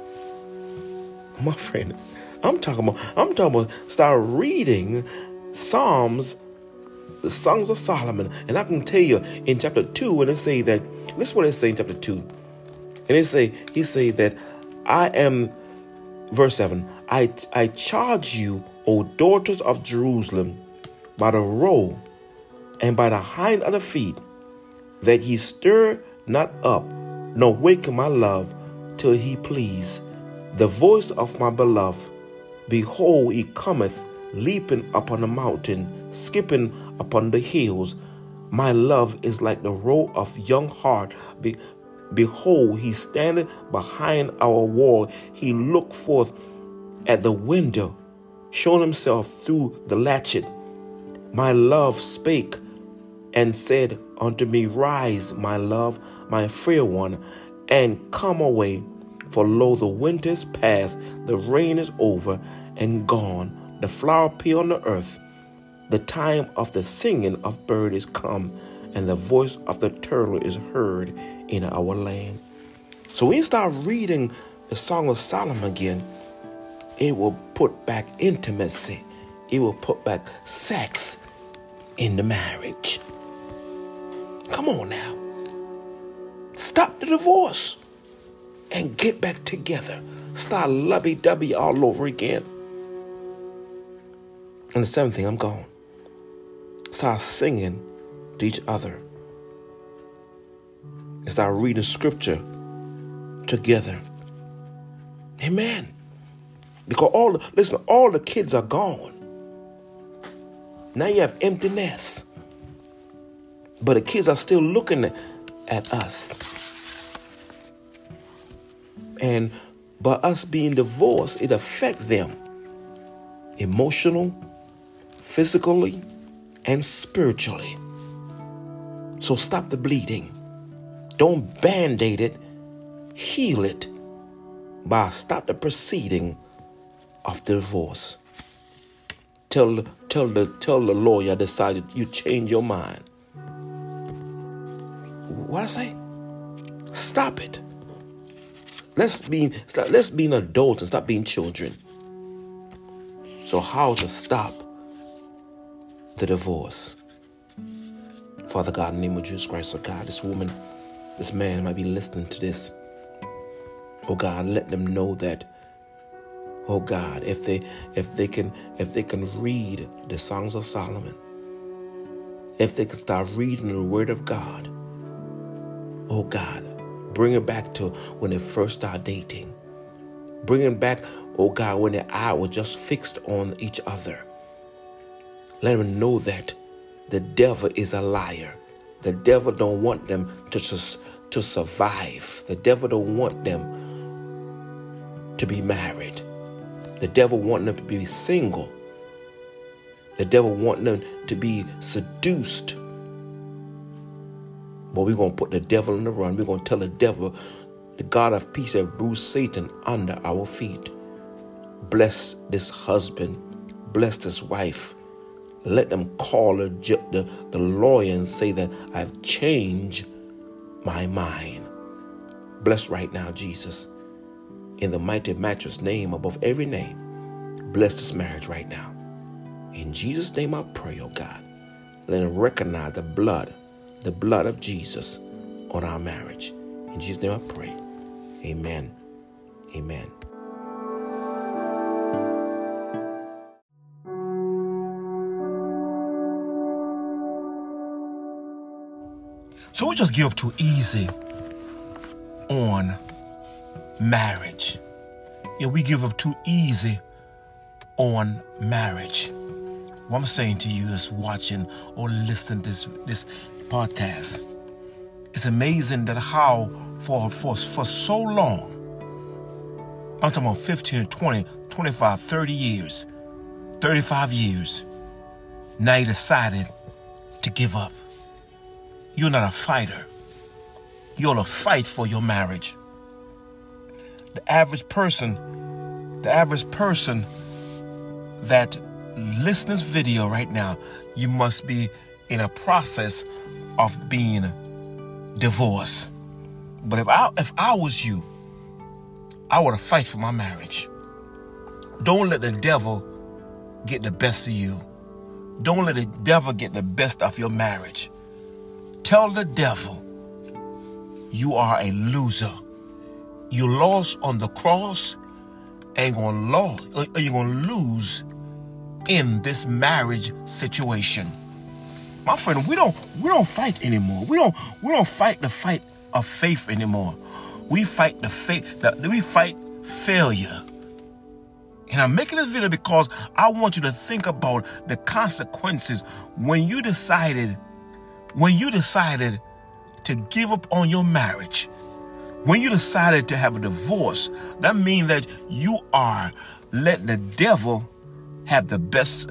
My friend, I'm talking about start reading Psalms the Songs of Solomon. And I can tell you in chapter 2, when it say that, this is what it say in chapter 2. And he say that I am, verse 7, I charge you, O daughters of Jerusalem, by the row and by the hind of the feet, that ye stir not up, nor waken my love, till he please. The voice of my beloved, behold, he cometh, leaping upon the mountain, skipping upon the hills. My love is like the roe of young hart. Behold, he standeth behind our wall. He looked forth at the window, showing himself through the latchet. My love spake and said unto me, Rise, my love, my fair one, and come away. For lo, the winter is past, the rain is over and gone, the flower appear on the earth. The time of the singing of bird is come, and the voice of the turtle is heard in our land. So when you start reading the Song of Solomon again, it will put back intimacy. It will put back sex in the marriage. Come on now. Stop the divorce and get back together. Start lovey-dovey all over again. And the seventh thing, I'm gone. Start singing to each other. And start reading scripture together. Amen. Because all the kids are gone. Now you have emptiness. But the kids are still looking at us. And by us being divorced, it affects them emotional, physically, and spiritually. So stop the bleeding. Don't band-aid it. Heal it by stop the proceeding of the divorce. Tell the lawyer I decided you change your mind. What I say? Stop it. Let's be an adult and stop being children. So how to stop the divorce? Father God, in the name of Jesus Christ, oh God, this woman, this man might be listening to this. Oh God, let them know that, oh God, if they can read the Songs of Solomon, if they can start reading the Word of God, oh God, bring it back to when they first started dating. Bring it back, oh God, when their eye was just fixed on each other. Let them know that the devil is a liar. The devil don't want them to survive. The devil don't want them to be married. The devil want them to be single. The devil want them to be seduced. But we're going to put the devil in the run. We're going to tell the devil, the God of peace have bruised Satan under our feet. Bless this husband. Bless this wife. Let them call the lawyer and say that I've changed my mind. Bless right now, Jesus. In the mighty matchless name above every name. Bless this marriage right now. In Jesus' name I pray, oh God. Let them recognize the blood of Jesus on our marriage. In Jesus' name I pray. Amen. Amen. So we just give up too easy on marriage. Yeah, we give up too easy on marriage. What I'm saying to you is watching or listening to this podcast. It's amazing that how for so long, I'm talking about 15, 20, 25, 30 years, 35 years, now you decided to give up. You're not a fighter. You're a fight for your marriage. The average person that listens to this video right now, you must be in a process of being divorced. But if I was you, I would have fight for my marriage. Don't let the devil get the best of you. Don't let the devil get the best of your marriage. Tell the devil, you are a loser. You lost on the cross, and you're gonna lose in this marriage situation. My friend, we don't fight anymore. We don't fight the fight of faith anymore. We fight we fight failure. And I'm making this video because I want you to think about the consequences when you decided to give up on your marriage. When you decided to have a divorce, that means that you are letting the devil have the best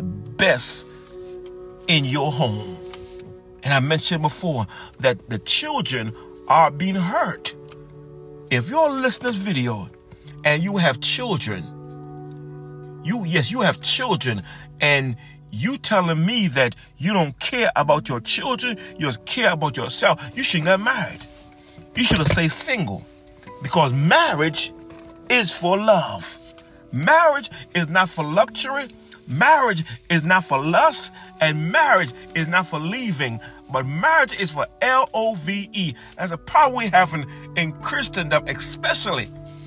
in your home. And I mentioned before that the children are being hurt. If you're listening to this video and you have children, you have children, and you telling me that you don't care about your children, you just care about yourself, you shouldn't get married. You should have stayed single, because marriage is for love. Marriage is not for luxury. Marriage is not for lust, and marriage is not for leaving, but marriage is for love. That's a problem we have in Christendom, especially.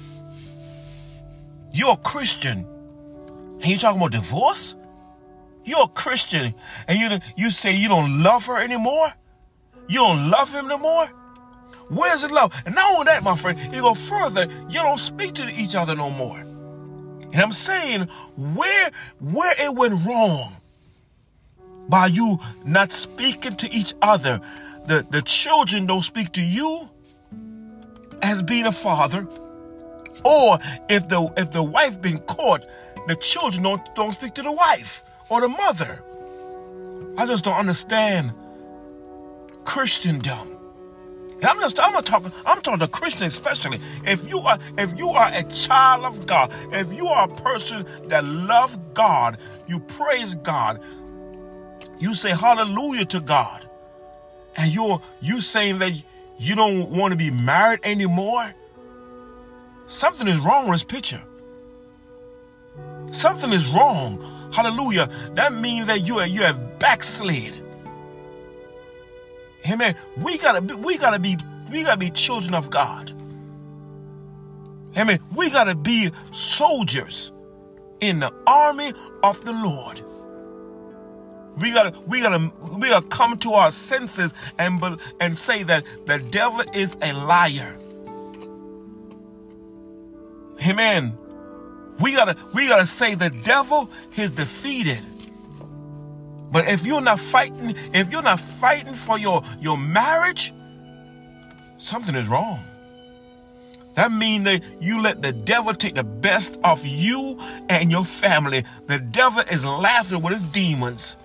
You're a Christian, and you're talking about divorce? You're a Christian, and you say you don't love her anymore? You don't love him anymore? Where's the love? And not only that, my friend, you go further, you don't speak to each other no more. And I'm saying where it went wrong by you not speaking to each other. The children don't speak to you as being a father, or if the wife been caught, the children don't speak to the wife or the mother. I just don't understand Christendom. And I'm talking to Christians especially. If you are a child of God, if you are a person that loves God, you praise God, you say hallelujah to God, and you saying that you don't want to be married anymore, something is wrong with this picture. Something is wrong. Hallelujah. That means that you have backslid. Amen. We gotta be children of God. Amen. We gotta be soldiers in the army of the Lord. We gotta come to our senses and say that the devil is a liar. Amen. We gotta say the devil is defeated. But if you're not fighting for your marriage, something is wrong. That means that you let the devil take the best of you and your family. The devil is laughing with his demons.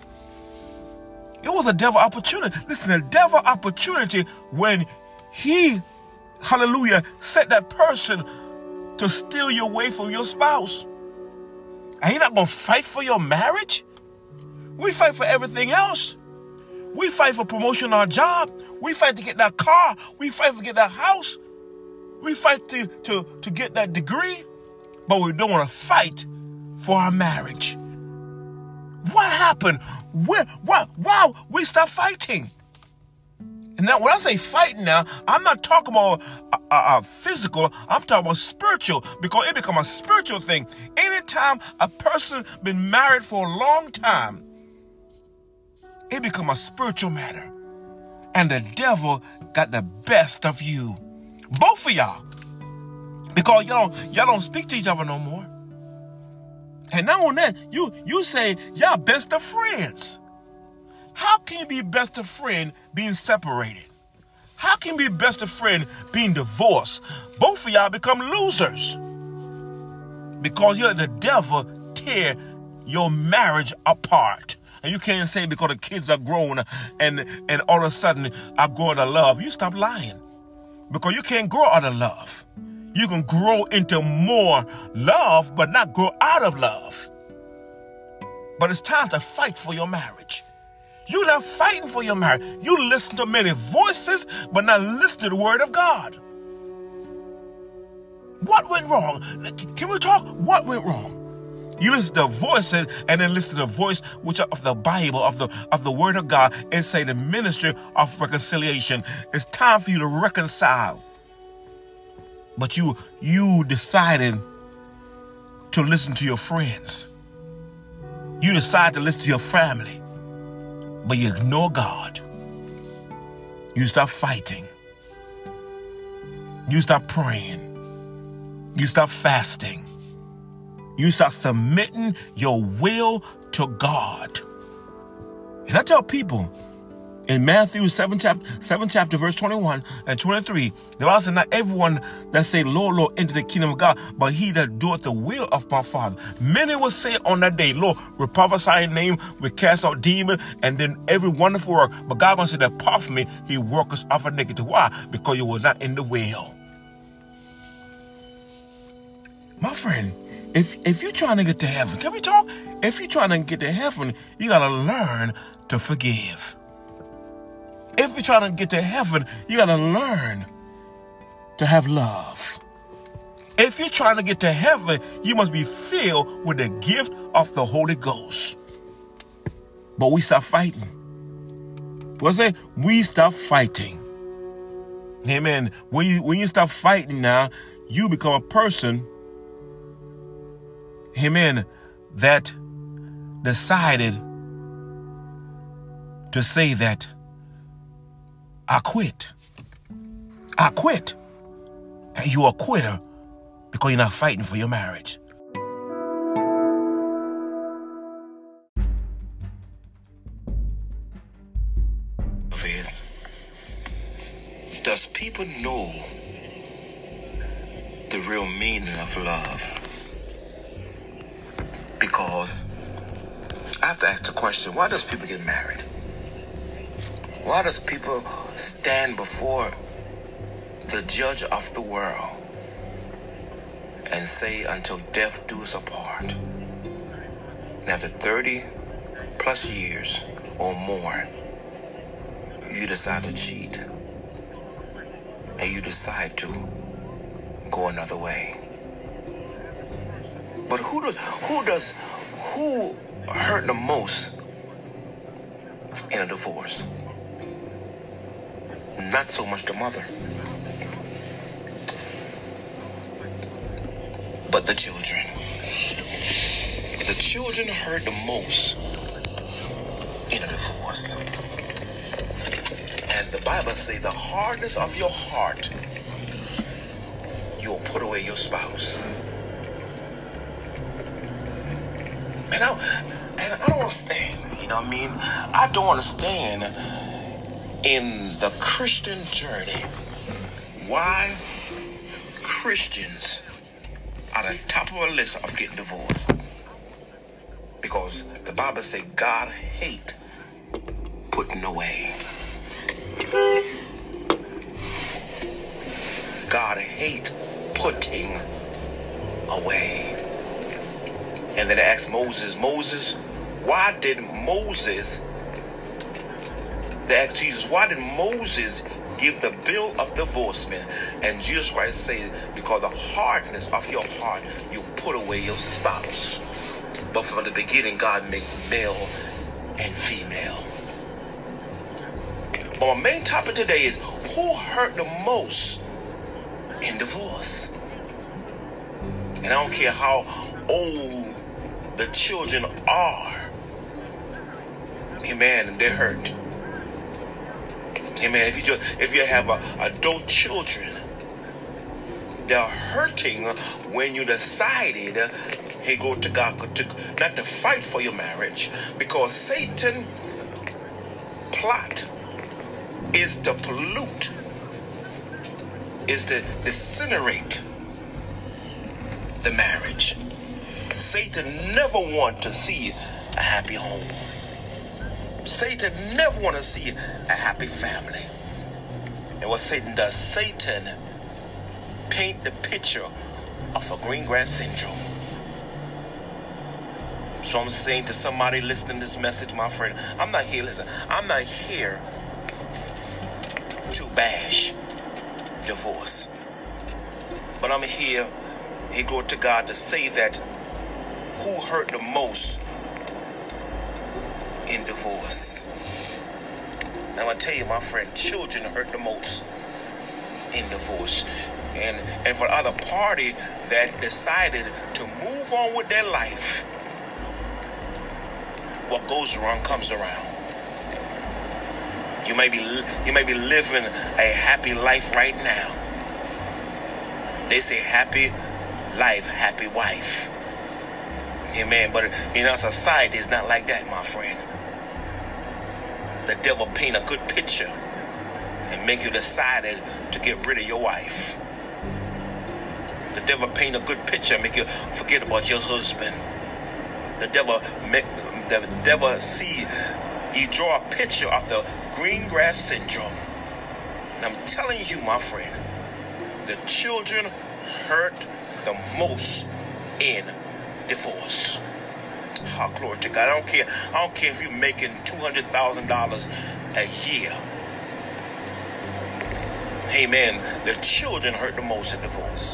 It was a devil opportunity. Listen, the devil opportunity when he, hallelujah, set that person to steal you away from your spouse. And you're not going to fight for your marriage? We fight for everything else. We fight for promotion on our job. We fight to get that car. We fight to get that house. We fight to get that degree. But we don't want to fight for our marriage. What happened? Why we stopped fighting? And now when I say fighting now, I'm not talking about physical. I'm talking about spiritual, because it becomes a spiritual thing. Anytime a person been married for a long time, it becomes a spiritual matter. And the devil got the best of you. Both of y'all. Because y'all don't speak to each other no more. And not only that, you say y'all best of friends. How can you be best of friend being separated? How can you be best of friend being divorced? Both of y'all become losers. Because you let the devil tear your marriage apart. And you can't say because the kids are grown and all of a sudden I grow out of love. You stop lying. Because you can't grow out of love. You can grow into more love, but not grow out of love. But it's time to fight for your marriage. You're not fighting for your marriage. You listen to many voices, but not listen to the word of God. What went wrong? Can we talk? What went wrong? You listen to voices and then listen to the voice which are of the Bible, of the Word of God, and say the ministry of reconciliation. It's time for you to reconcile. But you decided to listen to your friends. You decide to listen to your family, but you ignore God. You start fighting. You start praying. You start fasting. You start submitting your will to God. And I tell people in Matthew 7 chapter verse 21 and 23, the Bible says, not everyone that say, Lord, Lord, enter the kingdom of God, but he that doeth the will of my Father. Many will say on that day, Lord, we prophesy in your name, we cast out demons, and then every wonderful work. But God wants to say, depart from me, he worketh of iniquity. Why? Because you were not in the will. My friend, if you're trying to get to heaven, can we talk? If you're trying to get to heaven, you got to learn to forgive. If you're trying to get to heaven, you got to learn to have love. If you're trying to get to heaven, you must be filled with the gift of the Holy Ghost. But we stop fighting. What's it? We stop fighting. Amen. When you stop fighting now, you become a person, amen, that decided to say that I quit. I quit. And you're a quitter because you're not fighting for your marriage. Does people know the real meaning of love? Because I have to ask the question, why does people get married? Why does people stand before the judge of the world and say, until death do us apart? And after 30 plus years or more, you decide to cheat and you decide to go another way. But who hurt the most in a divorce? Not so much the mother, but the children. The children hurt the most in a divorce. And the Bible says the hardness of your heart, you'll put away your spouse. And I don't understand, you know what I mean? I don't understand in the Christian journey why Christians are the top of a list of getting divorced. Because the Bible says God hate putting away. God hate putting away. And then they asked Moses, why did Moses, they asked Jesus, why did Moses give the bill of divorcement? And Jesus Christ said, because the hardness of your heart, you put away your spouse. But from the beginning, God made male and female. But my main topic today is, who hurt the most in divorce? And I don't care how old the children are. Amen. They're hurt. Amen. If you have adult children, they're hurting when you decided, hey, go to God, not to fight for your marriage, because Satan plot is to pollute, is to incinerate the marriage. Satan never wants to see a happy home. Satan never wants to see a happy family. And what Satan does, Satan paint the picture of a green grass syndrome. So I'm saying to somebody listening to this message, my friend, I'm not here to bash divorce. But I'm here, glory to God, to say that Who hurt the most in divorce? I'm going to tell you, my friend, children hurt the most in divorce. And for the other party that decided to move on with their life, what goes around comes around. You may be living a happy life right now. They say happy life, happy wife. Amen. But in our society, it's not like that, my friend. The devil paint a good picture and make you decided to get rid of your wife. The devil paint a good picture and make you forget about your husband. The devil see you draw a picture of the green grass syndrome. And I'm telling you, my friend, the children hurt the most in divorce. Oh, glory to God. I don't care if you're making $200,000 a year. Amen. The children hurt the most in divorce.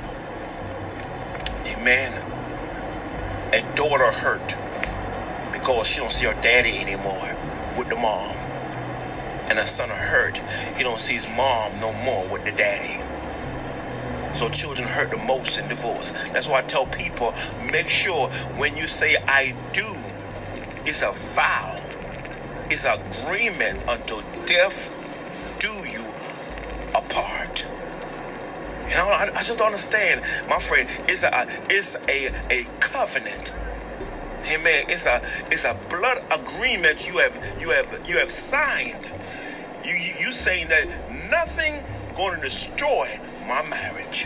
Amen. A daughter hurt because she don't see her daddy anymore with the mom. And a son hurt. He don't see his mom no more with the daddy. So children hurt the most in divorce. That's why I tell people, make sure when you say I do, it's a vow. It's an agreement until death do you apart. You know, I just don't understand, my friend. It's a covenant. Amen. It's a blood agreement you have signed. You saying that nothing going to destroy my marriage.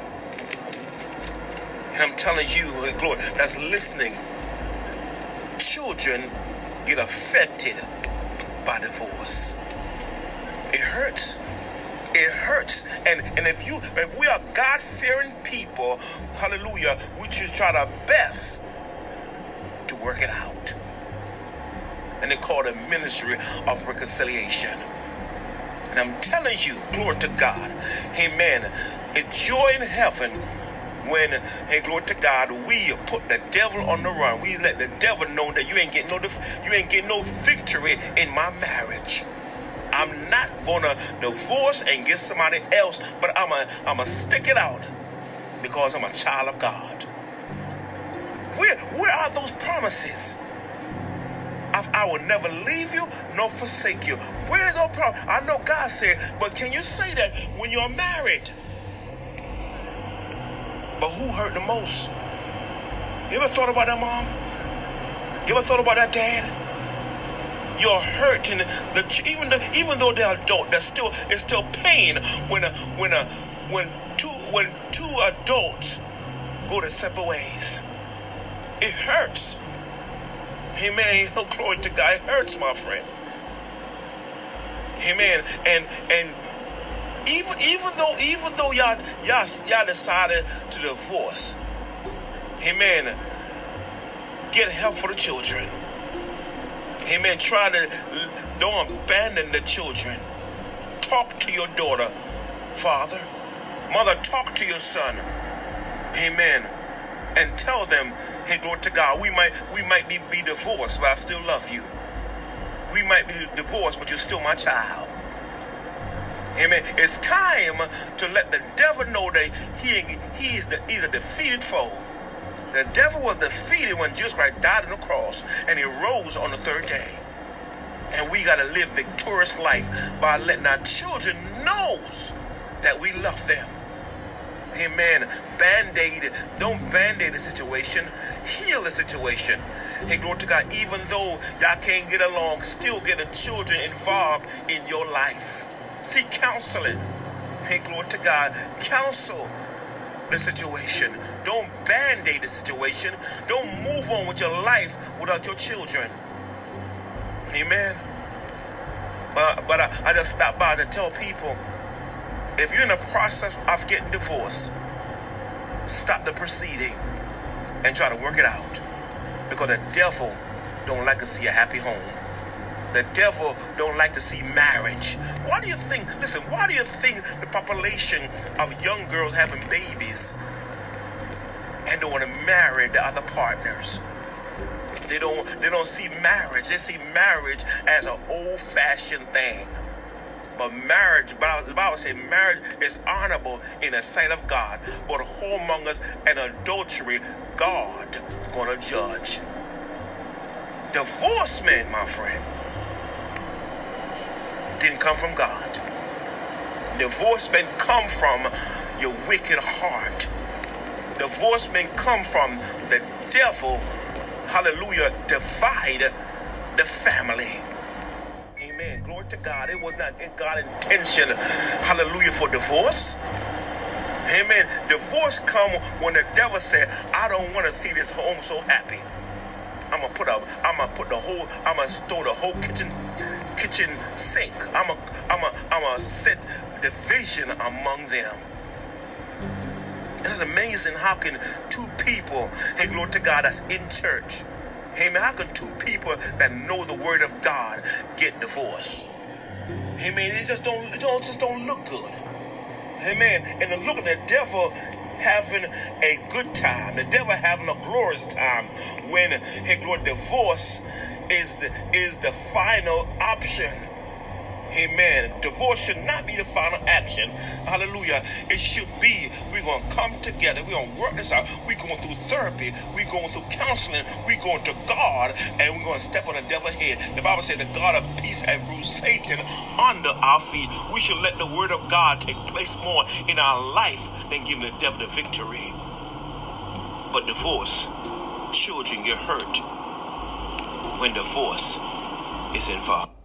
And I'm telling you, Lord, that's listening. Children get affected by divorce. It hurts. It hurts. And if we are God-fearing people, hallelujah, we should try our best to work it out. And they call it a ministry of reconciliation. And I'm telling you, glory to God, amen, it's joy in heaven when, hey, glory to God, we put the devil on the run. We let the devil know that you ain't getting no victory in my marriage. I'm not gonna divorce and get somebody else, but I'm a stick it out because I'm a child of God. Where are those promises? I will never leave you nor forsake you. Where's no problem? I know God said, but can you say that when you're married? But who hurt the most? You ever thought about that mom? You ever thought about that dad? You're hurting even though they're adult, it's still pain when two adults go their separate ways. It hurts. Amen. Oh, glory to God. It hurts, my friend. Amen. And even though y'all decided to divorce, amen, get help for the children. Amen. Don't abandon the children. Talk to your daughter, father, mother. Talk to your son. Amen. And tell them, hey, glory to God, we might be divorced, but I still love you. We might be divorced, but you're still my child. Amen. It's time to let the devil know that he's a defeated foe. The devil was defeated when Jesus Christ died on the cross, and he rose on the third day. And we got to live victorious life by letting our children know that we love them. Amen. Don't band-aid the situation. Heal the situation. Hey, glory to God, even though y'all can't get along, still get the children involved in your life. Seek counseling. Hey, glory to God, counsel the situation. Don't band-aid the situation. Don't move on with your life without your children. Amen. But I just stopped by to tell people, if you're in the process of getting divorced, stop the proceeding and try to work it out. Because the devil don't like to see a happy home. The devil don't like to see marriage. Why do you think the population of young girls having babies and and they want to marry the other partners. They don't see marriage. They see marriage as an old-fashioned thing. But marriage, the Bible says marriage is honorable in the sight of God. But whoremongers and adultery, God gonna judge. Divorcement, my friend, didn't come from God. Divorcement come from your wicked heart. Divorcement come from the devil. Hallelujah, divide the family. Amen. Glory to God. It was not in God's intention, hallelujah, for divorce. Amen. Divorce come when the devil said, I don't want to see this home so happy. I'm gonna store the whole kitchen sink. I'm gonna set division among them. It's amazing how can two people, hey, glory to God, that's in church, amen, how can two people that know the word of God get divorced? Amen. It just don't look good. Amen. And the look of the devil having a good time, the devil having a glorious time when, hey, glory, divorce is the final option. Amen. Divorce should not be the final action. Hallelujah. It should be, we're going to come together. We're going to work this out. We're going through therapy. We're going through counseling. We're going to God, and we're going to step on the devil's head. The Bible said the God of peace has bruised Satan under our feet. We should let the word of God take place more in our life than giving the devil the victory. But divorce, children get hurt when divorce is involved.